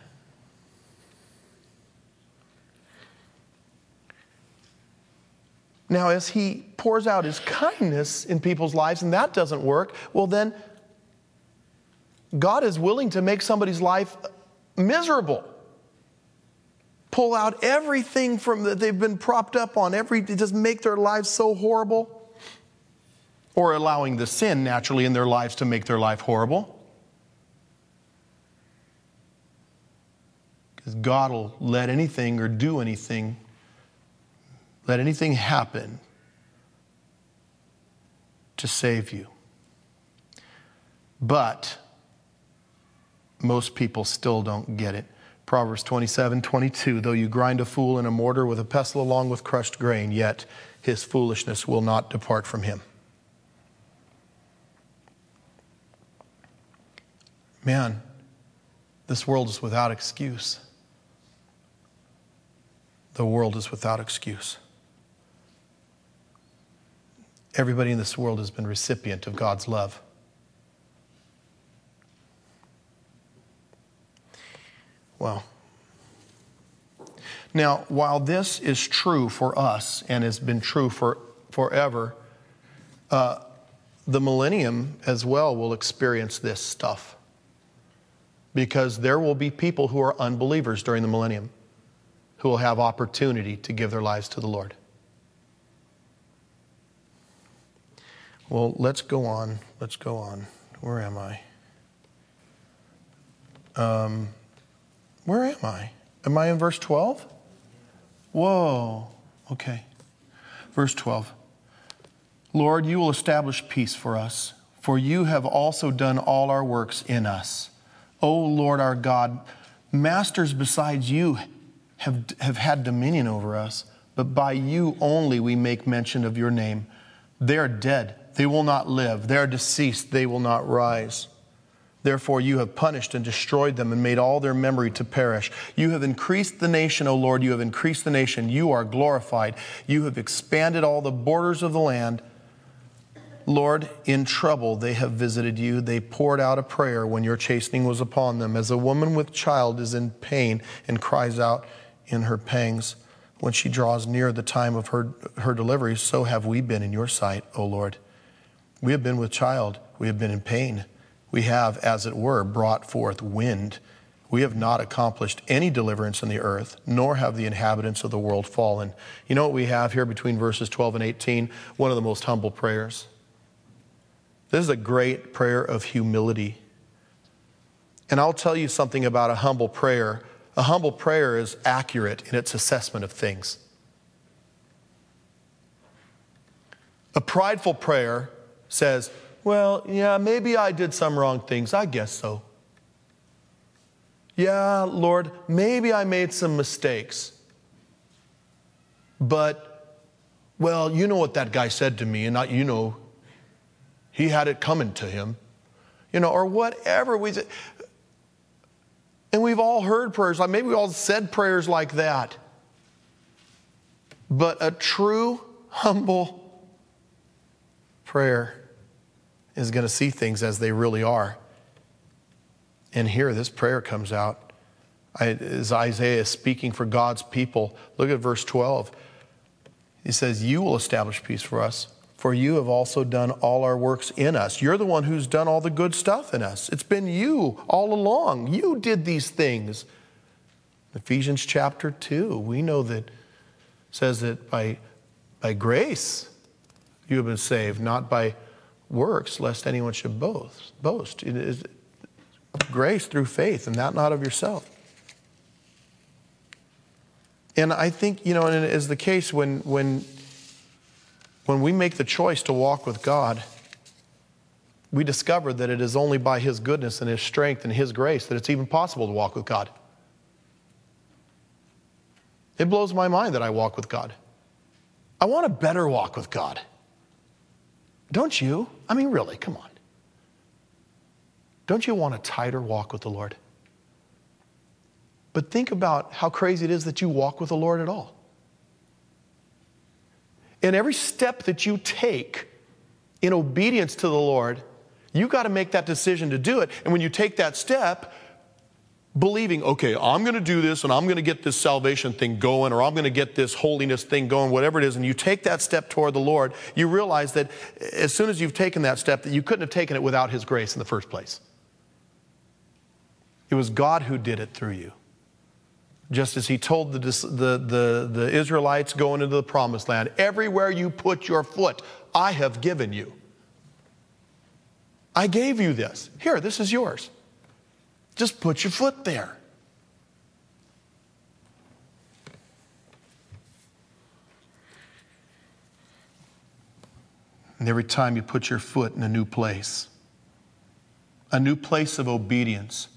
[SPEAKER 1] Now, as he pours out his kindness in people's lives, and that doesn't work, well then, God is willing to make somebody's life miserable. Pull out everything from that they've been propped up on, every just make their lives so horrible. Or allowing the sin naturally in their lives to make their life horrible. Because God will let anything or do anything, let anything happen to save you. But most people still don't get it. Proverbs twenty-seven, twenty-two, though you grind a fool in a mortar with a pestle along with crushed grain, yet his foolishness will not depart from him. Man, this world is without excuse. The world is without excuse. Everybody in this world has been recipient of God's love. Well, now, while this is true for us and has been true for forever, uh, the millennium as well will experience this stuff. Because there will be people who are unbelievers during the millennium who will have opportunity to give their lives to the Lord. Well, let's go on. Let's go on. Where am I? Um, where am I? Am I in verse twelve? Whoa. Okay. Verse twelve. Lord, you will establish peace for us, for you have also done all our works in us. O Lord our God, masters besides you have, have had dominion over us, but by you only we make mention of your name. They are dead, they will not live. They are deceased, they will not rise. Therefore you have punished and destroyed them and made all their memory to perish. You have increased the nation, O Lord, you have increased the nation. You are glorified. You have expanded all the borders of the land. Lord, in trouble they have visited you. They poured out a prayer when your chastening was upon them. As a woman with child is in pain and cries out in her pangs when she draws near the time of her, her delivery, so have we been in your sight, O Lord. We have been with child. We have been in pain. We have, as it were, brought forth wind. We have not accomplished any deliverance in the earth, nor have the inhabitants of the world fallen. You know what we have here between verses twelve and eighteen? One of the most humble prayers. This is a great prayer of humility. And I'll tell you something about a humble prayer. A humble prayer is accurate in its assessment of things. A prideful prayer says, well, yeah, maybe I did some wrong things. I guess so. Yeah, Lord, maybe I made some mistakes. But, well, you know what that guy said to me, and not you know. He had it coming to him, you know, or whatever we. And we've all heard prayers, like maybe we all said prayers like that. But a true, humble prayer is going to see things as they really are. And here, this prayer comes out. I, as Isaiah is speaking for God's people, look at verse twelve. He says, you will establish peace for us. For you have also done all our works in us. You're the one who's done all the good stuff in us. It's been you all along. You did these things. Ephesians chapter two, we know that says that by, by grace you have been saved, not by works, lest anyone should boast. boast. It is grace through faith, and that not of yourself. And I think, you know, and it is the case when when When we make the choice to walk with God, we discover that it is only by His goodness and His strength and His grace that it's even possible to walk with God. It blows my mind that I walk with God. I want a better walk with God. Don't you? I mean, really, come on. Don't you want a tighter walk with the Lord? But think about how crazy it is that you walk with the Lord at all. And every step that you take in obedience to the Lord, you got to make that decision to do it. And when you take that step, believing, okay, I'm going to do this and I'm going to get this salvation thing going, or I'm going to get this holiness thing going, whatever it is, and you take that step toward the Lord, you realize that as soon as you've taken that step, that you couldn't have taken it without His grace in the first place. It was God who did it through you. Just as He told the, the, the, the Israelites going into the promised land, everywhere you put your foot, I have given you. I gave you this. Here, this is yours. Just put your foot there. And every time you put your foot in a new place, a new place of obedience,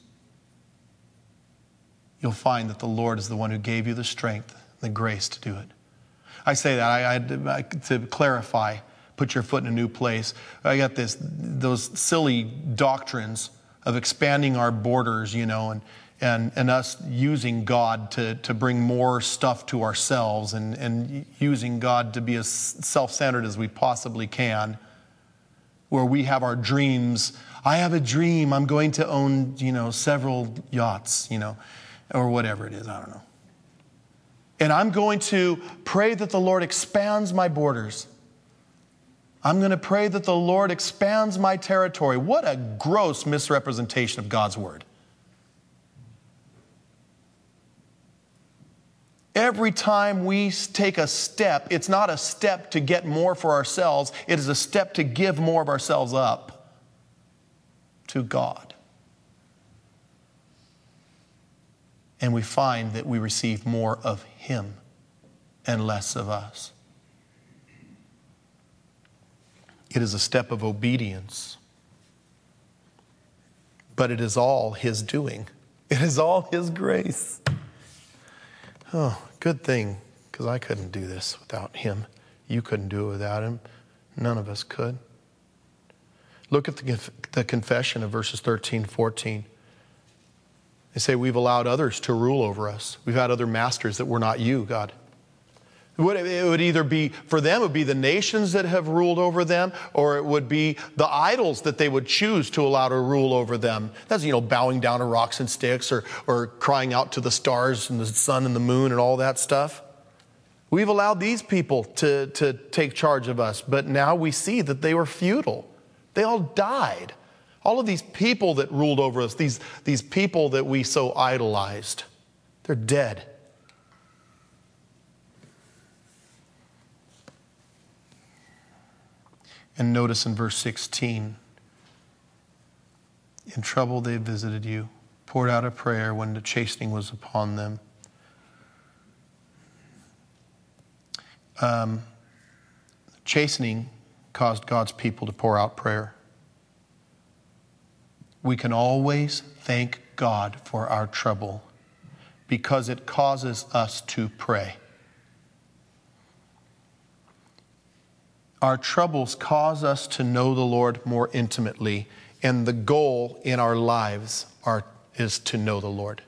[SPEAKER 1] you'll find that the Lord is the one who gave you the strength and the grace to do it. I say that I, I, I, to clarify, put your foot in a new place. I got this, those silly doctrines of expanding our borders, you know, and and, and us using God to, to bring more stuff to ourselves, and, and using God to be as self-centered as we possibly can, where we have our dreams. I have a dream. I'm going to own, you know, several yachts, you know. or whatever it is, I don't know. And I'm going to pray that the Lord expands my borders. I'm going to pray that the Lord expands my territory. What a gross misrepresentation of God's word. Every time we take a step, it's not a step to get more for ourselves. It is a step to give more of ourselves up to God. And we find that we receive more of Him and less of us. It is a step of obedience. But it is all His doing. It is all His grace. Oh, good thing, because I couldn't do this without Him. You couldn't do it without Him. None of us could. Look at the, the confession of verses thirteen, fourteen. They say we've allowed others to rule over us. We've had other masters that were not you, God. It would, it would either be, for them, it would be the nations that have ruled over them, or it would be the idols that they would choose to allow to rule over them. That's, you know, bowing down to rocks and sticks, or, or crying out to the stars and the sun and the moon and all that stuff. We've allowed these people to, to take charge of us, but now we see that they were futile. They all died. All of these people that ruled over us, these, these people that we so idolized, they're dead. And notice in verse sixteen, in trouble they visited you, poured out a prayer when the chastening was upon them. Um, chastening caused God's people to pour out prayer. We can always thank God for our trouble because it causes us to pray. Our troubles cause us to know the Lord more intimately, and the goal in our lives are, is to know the Lord.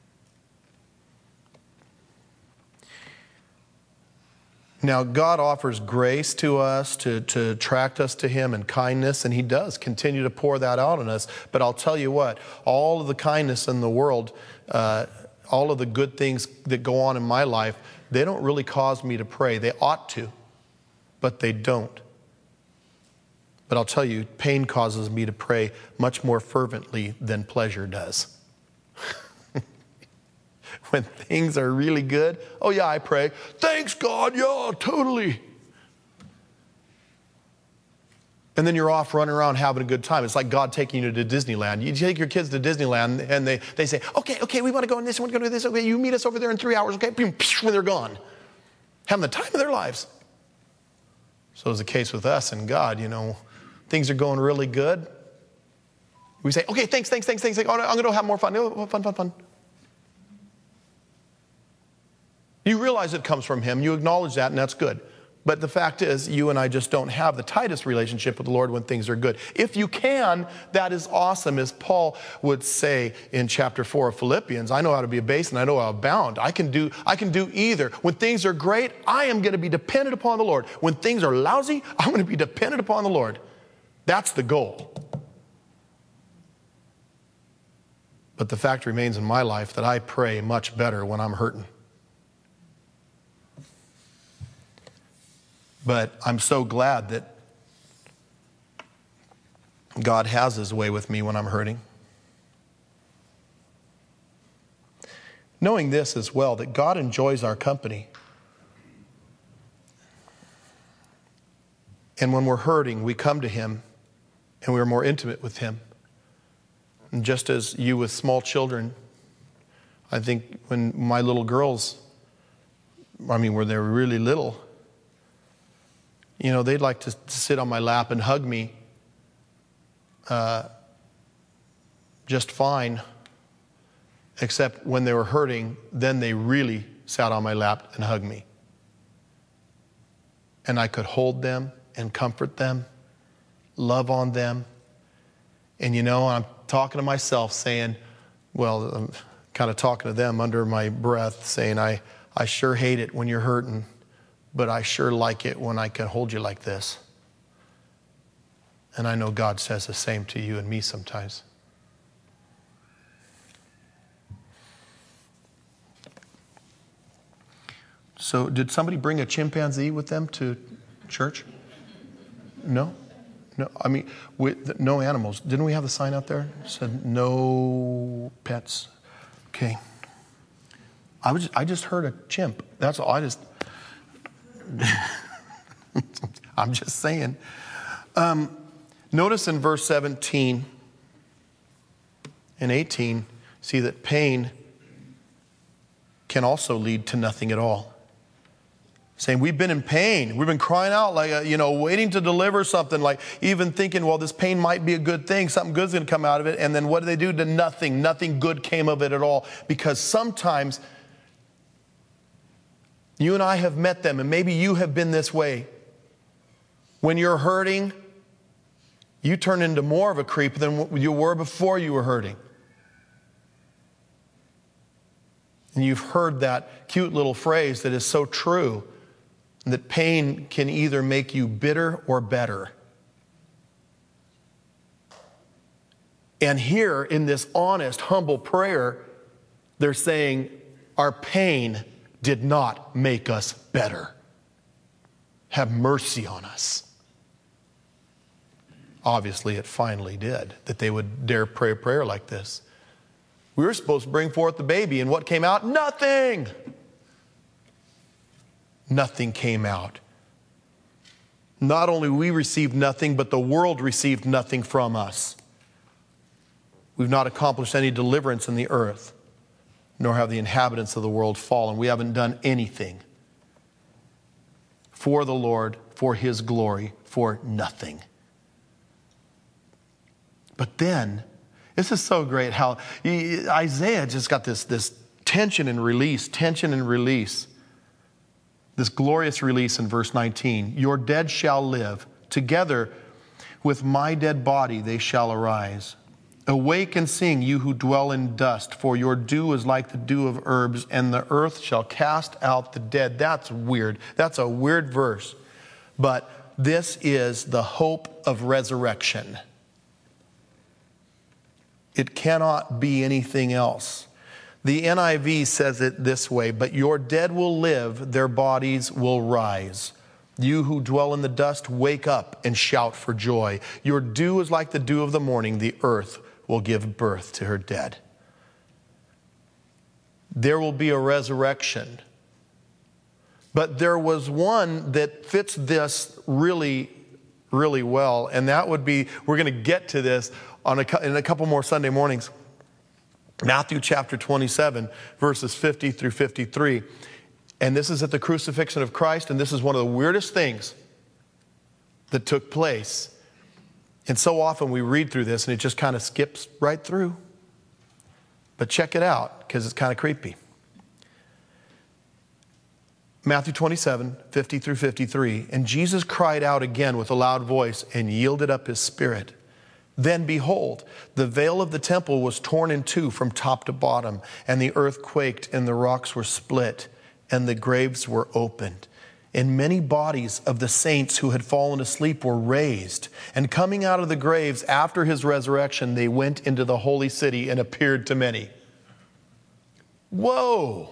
[SPEAKER 1] Now, God offers grace to us to, to attract us to Him and kindness, and He does continue to pour that out on us. But I'll tell you what, all of the kindness in the world, uh, all of the good things that go on in my life, they don't really cause me to pray. They ought to, but they don't. But I'll tell you, pain causes me to pray much more fervently than pleasure does. When things are really good, oh yeah, I pray, thanks God, yeah, totally. And then you're off running around having a good time. It's like God taking you to Disneyland. You take your kids to Disneyland and they, they say, okay, okay, we want to go on this, we want to go to this, okay, you meet us over there in three hours, okay, when they're gone. Having the time of their lives. So is the case with us and God, you know, things are going really good. We say, okay, thanks, thanks, thanks, thanks, oh, I'm going to have more fun, fun, fun, fun. You realize it comes from Him. You acknowledge that, and that's good. But the fact is, you and I just don't have the tightest relationship with the Lord when things are good. If you can, that is awesome. As Paul would say in chapter four of Philippians, I know how to be abased and I know how to abound. I can do, I can do either. When things are great, I am going to be dependent upon the Lord. When things are lousy, I'm going to be dependent upon the Lord. That's the goal. But the fact remains in my life that I pray much better when I'm hurting. But I'm so glad that God has His way with me when I'm hurting. Knowing this as well, that God enjoys our company. And when we're hurting, we come to Him and we're more intimate with Him. And just as you with small children, I think when my little girls, I mean, when they were really little, you know, they'd like to, to sit on my lap and hug me uh, just fine, except when they were hurting, then they really sat on my lap and hugged me. And I could hold them and comfort them, love on them. And, you know, I'm talking to myself saying, well, I'm kind of talking to them under my breath, saying, I, I sure hate it when you're hurting. But I sure like it when I can hold you like this. And I know God says the same to you and me sometimes. So did somebody bring a chimpanzee with them to church? No? No, I mean, with, no animals. Didn't we have the sign out there? It said no pets. Okay. I was. I just heard a chimp. That's all. I just. I'm just saying. Um, notice in verse seventeen and eighteen, see that pain can also lead to nothing at all. Saying we've been in pain. We've been crying out like, a, you know, waiting to deliver something, like even thinking, well, this pain might be a good thing. Something good's going to come out of it. And then what do they do? To nothing. Nothing good came of it at all. Because sometimes you and I have met them, and maybe you have been this way. When you're hurting, you turn into more of a creep than you were before you were hurting. And you've heard that cute little phrase that is so true, that pain can either make you bitter or better. And here in this honest, humble prayer, they're saying, our pain did not make us better. Have mercy on us. Obviously, it finally did, that they would dare pray a prayer like this. We were supposed to bring forth the baby, and what came out? Nothing. Nothing came out. Not only we received nothing, but the world received nothing from us. We've not accomplished any deliverance in the earth, nor have the inhabitants of the world fallen. We haven't done anything for the Lord, for His glory, for nothing. But then, this is so great how he, Isaiah just got this, this tension and release, tension and release. This glorious release in verse nineteen. Your dead shall live. Together with my dead body they shall arise. Awake and sing, you who dwell in dust, for your dew is like the dew of herbs, and the earth shall cast out the dead. That's weird. That's a weird verse. But this is the hope of resurrection. It cannot be anything else. The N I V says it this way, but your dead will live, their bodies will rise. You who dwell in the dust, wake up and shout for joy. Your dew is like the dew of the morning. The earth will give birth to her dead. There will be a resurrection. But there was one that fits this really, really well, and that would be, we're going to get to this on a, in a couple more Sunday mornings. Matthew chapter twenty-seven, verses fifty through fifty-three. And this is at the crucifixion of Christ, and this is one of the weirdest things that took place. And so often we read through this and it just kind of skips right through. But check it out, because it's kind of creepy. Matthew twenty-seven, fifty through fifty-three. And Jesus cried out again with a loud voice and yielded up his spirit. Then behold, the veil of the temple was torn in two from top to bottom, and the earth quaked, and the rocks were split, and the graves were opened. And many bodies of the saints who had fallen asleep were raised. And coming out of the graves after his resurrection, they went into the holy city and appeared to many. Whoa!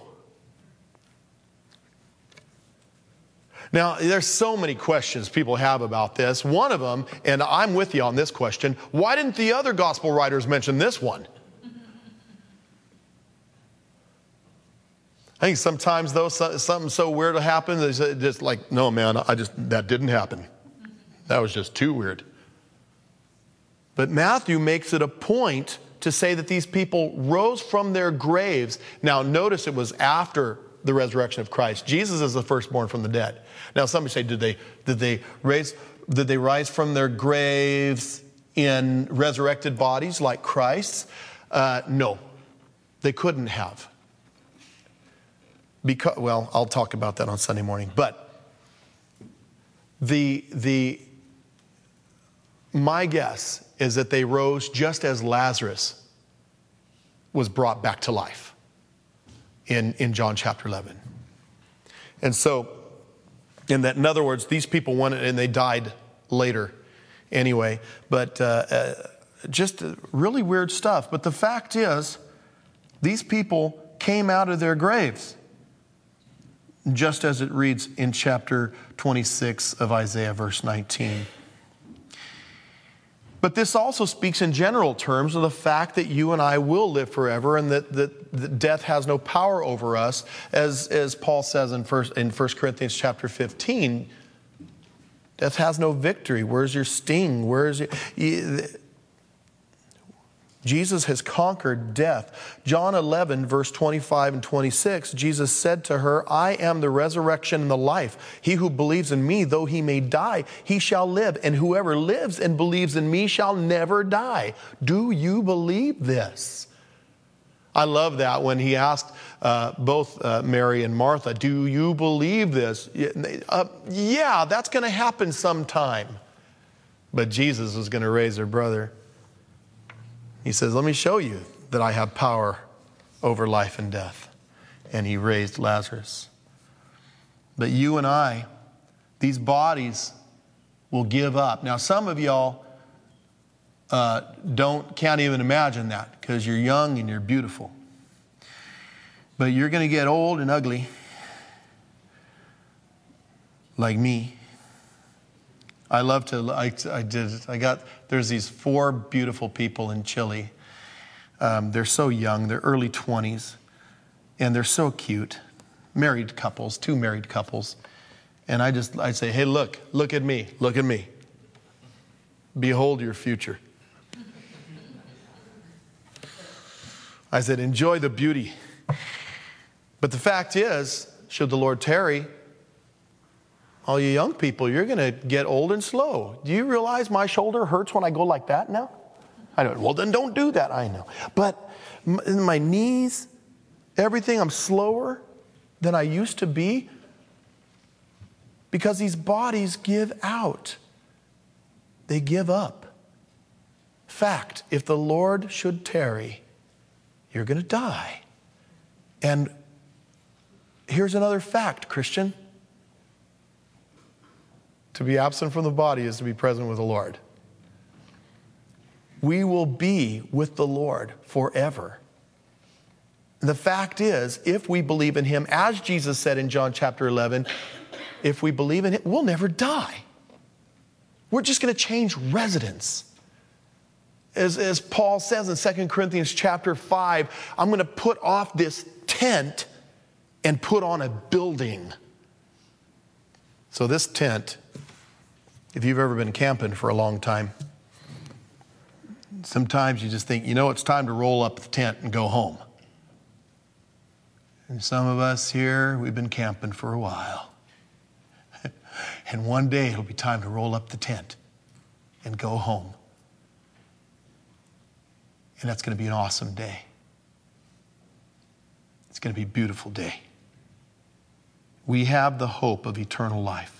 [SPEAKER 1] Now, there's so many questions people have about this. One of them, and I'm with you on this question, why didn't the other gospel writers mention this one? I think sometimes, though, something so weird will happen, it's just like, no, man, I just, that didn't happen. That was just too weird. But Matthew makes it a point to say that these people rose from their graves. Now, notice it was after the resurrection of Christ. Jesus is the firstborn from the dead. Now, somebody say, did they, did they raise, did they rise from their graves in resurrected bodies like Christ's? Uh, no, they couldn't have. Because, well, I'll talk about that on Sunday morning. But the, the, my guess is that they rose just as Lazarus was brought back to life in, in John chapter eleven. And so, in that, in other words, these people went and they died later anyway. But uh, uh, just really weird stuff. But the fact is, these people came out of their graves. just as it reads in chapter twenty-six of Isaiah, verse nineteen. But this also speaks in general terms of the fact that you and I will live forever and that, that, that death has no power over us. As, as Paul says in first, in First Corinthians chapter fifteen, death has no victory. Where's your sting? Where's your... You, Jesus has conquered death. John eleven, verse twenty-five and twenty-six, Jesus said to her, I am the resurrection and the life. He who believes in me, though he may die, he shall live. And whoever lives and believes in me shall never die. Do you believe this? I love that when he asked uh, both uh, Mary and Martha, do you believe this? Uh, yeah, that's going to happen sometime. But Jesus was going to raise her brother. He says, let me show you that I have power over life and death. And he raised Lazarus. But you and I, these bodies will give up. Now, some of y'all uh, don't, can't even imagine that because you're young and you're beautiful. But you're going to get old and ugly like me. I love to, I, I did, I got, there's these four beautiful people in Chile. Um, they're so young, they're early twenties, and they're so cute. Married couples, two married couples. And I just, I say, hey, look, look at me, look at me. Behold your future. I said, enjoy the beauty. But the fact is, should the Lord tarry, all you young people, you're going to get old and slow. Do you realize my shoulder hurts when I go like that now? I don't. Well, then don't do that. I know. But my knees, everything, I'm slower than I used to be because these bodies give out. They give up. Fact, if the Lord should tarry, you're going to die. And here's another fact, Christian. To be absent from the body is to be present with the Lord. We will be with the Lord forever. The fact is, if we believe in him, as Jesus said in John chapter eleven, if we believe in him, we'll never die. We're just going to change residence. As, as Paul says in Second Corinthians chapter five, I'm going to put off this tent and put on a building. So this tent, if you've ever been camping for a long time, sometimes you just think, you know, it's time to roll up the tent and go home. And some of us here, we've been camping for a while. And one day it'll be time to roll up the tent and go home. And that's going to be an awesome day. It's going to be a beautiful day. We have the hope of eternal life.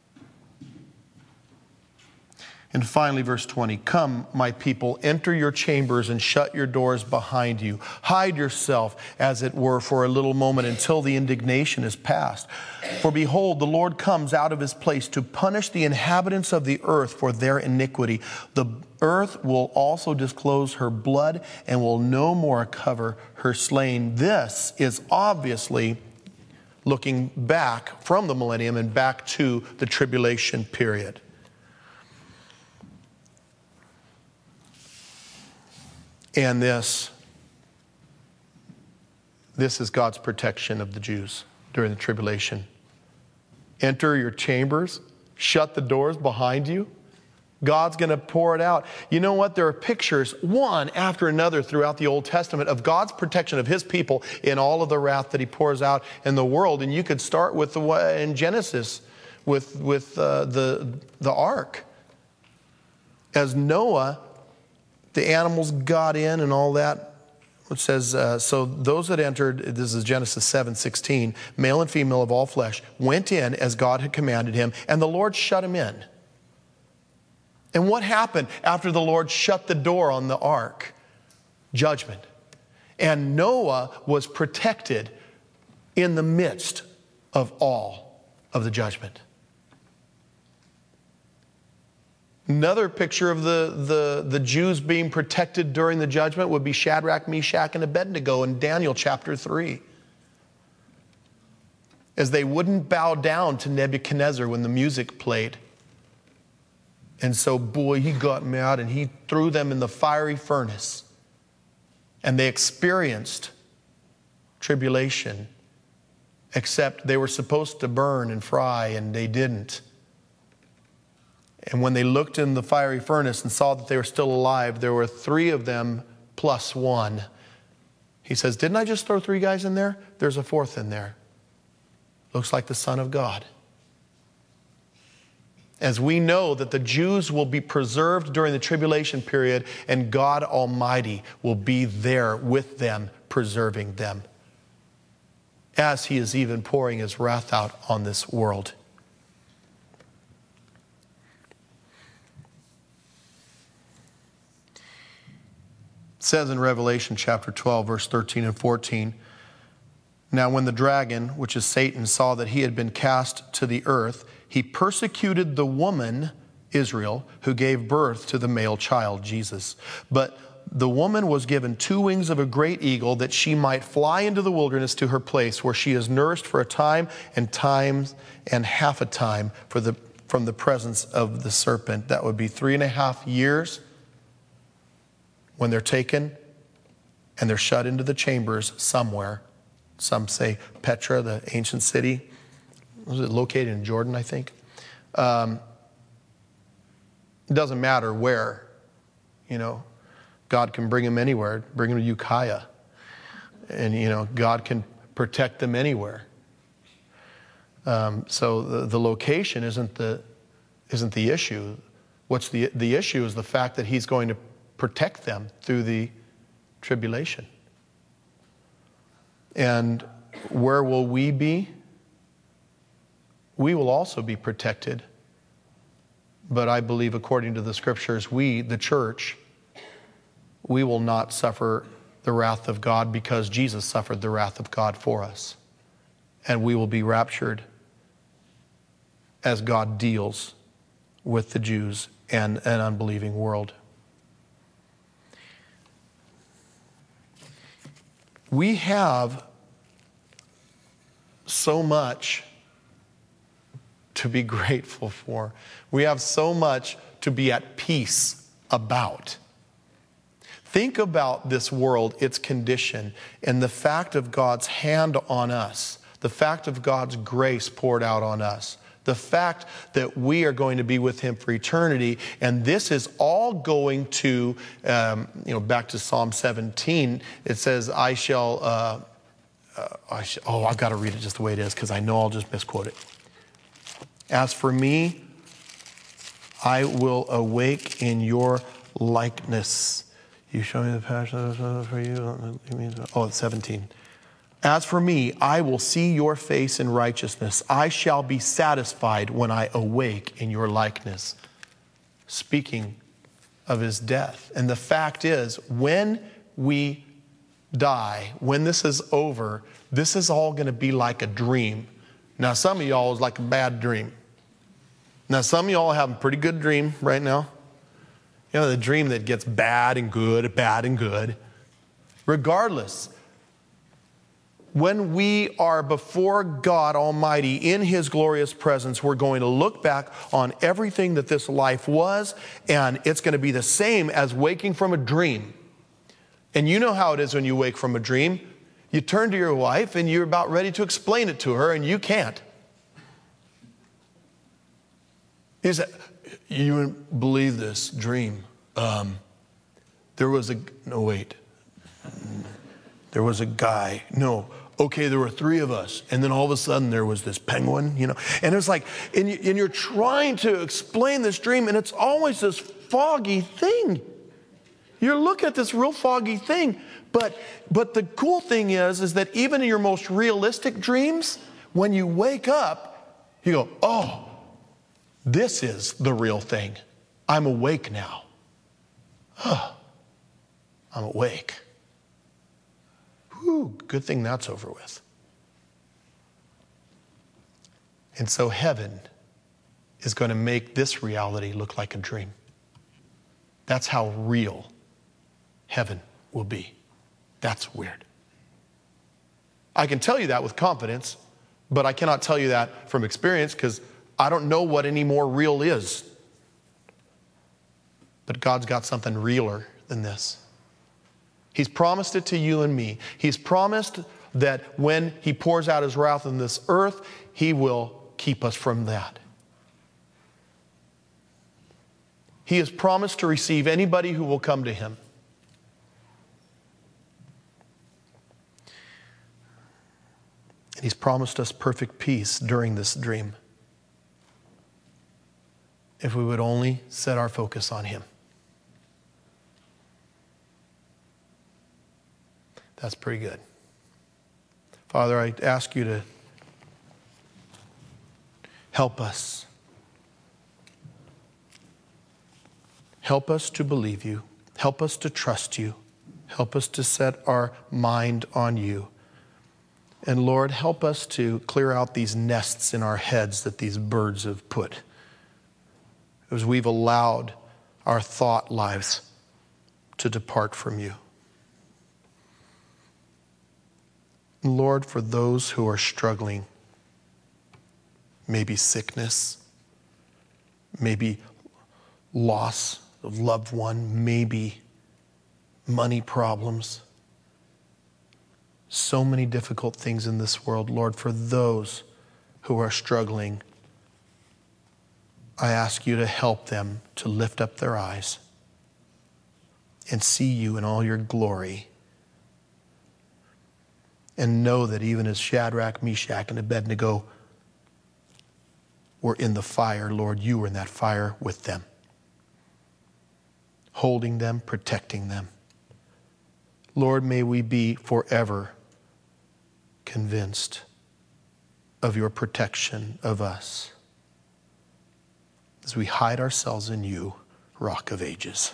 [SPEAKER 1] And finally, verse twenty, come, my people, enter your chambers and shut your doors behind you. Hide yourself, as it were, for a little moment until the indignation is past. For behold, the Lord comes out of his place to punish the inhabitants of the earth for their iniquity. The earth will also disclose her blood and will no more cover her slain. This is obviously looking back from the millennium and back to the tribulation period. And this, this is God's protection of the Jews during the tribulation. Enter your chambers, shut the doors behind you. God's going to pour it out. You know what? There are pictures, one after another throughout the Old Testament, of God's protection of his people in all of the wrath that he pours out in the world. And you could start with the in Genesis with, with uh, the, the ark. As Noah, the animals got in and all that. It says, uh, so those that entered, this is Genesis seven sixteen, male and female of all flesh, went in as God had commanded him, and the Lord shut him in. And what happened after the Lord shut the door on the ark? Judgment. And Noah was protected in the midst of all of the judgment. Another picture of the, the, the Jews being protected during the judgment would be Shadrach, Meshach, and Abednego in Daniel chapter three. as they wouldn't bow down to Nebuchadnezzar when the music played. And so, boy, he got mad and he threw them in the fiery furnace. And they experienced tribulation, except they were supposed to burn and fry, and they didn't. And when they looked in the fiery furnace and saw that they were still alive, there were three of them plus one. He says, didn't I just throw three guys in there? There's a fourth in there. Looks like the Son of God. As we know that the Jews will be preserved during the tribulation period, and God Almighty will be there with them, preserving them, as he is even pouring his wrath out on this world. It says in Revelation chapter twelve, verse thirteen and fourteen, now when the dragon, which is Satan, saw that he had been cast to the earth, he persecuted the woman, Israel, who gave birth to the male child, Jesus. But the woman was given two wings of a great eagle, that she might fly into the wilderness to her place, where she is nourished for a time and times and half a time for the, from the presence of the serpent. That would be three and a half years when they're taken and they're shut into the chambers somewhere. Some say Petra, the ancient city. Was it located in Jordan, I think? Um, it doesn't matter where. You know, God can bring them anywhere. Bring them to Ukiah. And, you know, God can protect them anywhere. Um, so the, the location isn't the, isn't the issue. What's the, the issue is the fact that he's going to protect them through the tribulation. And where will we be? We will also be protected. But I believe, according to the scriptures, we, the church, we will not suffer the wrath of God, because Jesus suffered the wrath of God for us. And we will be raptured as God deals with the Jews and an unbelieving world. We have so much to be grateful for. We have so much to be at peace about. Think about this world, its condition, and the fact of God's hand on us, the fact of God's grace poured out on us, the fact that we are going to be with him for eternity. And this is all going to, um, you know, back to Psalm seventeen, it says, I shall, uh, uh, I sh- oh, I've got to read it just the way it is, because I know I'll just misquote it. As for me, I will awake in your likeness. You show me the passion for you. Oh, it's seventeen. As for me, I will see your face in righteousness. I shall be satisfied when I awake in your likeness. Speaking of his death. And the fact is, when we die, when this is over, this is all going to be like a dream. Now, some of y'all is like a bad dream. Now, some of y'all have a pretty good dream right now. You know, the dream that gets bad and good, bad and good. Regardless, when we are before God Almighty in his glorious presence, we're going to look back on everything that this life was, and it's going to be the same as waking from a dream. And you know how it is when you wake from a dream. You turn to your wife and you're about ready to explain it to her, and you can't. You say, you wouldn't believe this dream. Um, there was a, no wait. There was a guy. No. Okay, there were three of us. And then all of a sudden there was this penguin, you know. And it was like, and, you, and you're trying to explain this dream, and it's always this foggy thing. You're looking at this real foggy thing. But, but the cool thing is, is that even in your most realistic dreams, when you wake up, you go, oh, this is the real thing. I'm awake now. Huh. I'm awake. Whew, good thing that's over with. And so heaven is going to make this reality look like a dream. That's how real heaven will be. That's weird. I can tell you that with confidence But I cannot tell you that from experience because I don't know what any more real is. But God's got something realer than this. He's promised it to you and me. He's promised that when He pours out His wrath on this earth, He will keep us from that. He has promised to receive anybody who will come to Him. And He's promised us perfect peace during this dream, if we would only set our focus on Him. That's pretty good. Father, I ask you to help us. Help us to believe you. Help us to trust you. Help us to set our mind on you. And Lord, help us to clear out these nests in our heads that these birds have put, as we've allowed our thought lives to depart from you. Lord, for those who are struggling, maybe sickness, maybe loss of loved one, maybe money problems, so many difficult things in this world. Lord, for those who are struggling, I ask you to help them to lift up their eyes and see you in all your glory, and know that even as Shadrach, Meshach, and Abednego were in the fire, Lord, you were in that fire with them, holding them, protecting them. Lord, may we be forever convinced of your protection of us as we hide ourselves in you, Rock of Ages.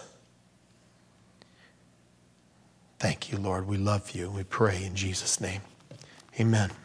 [SPEAKER 1] Thank you, Lord. We love you. We pray in Jesus' name. Amen.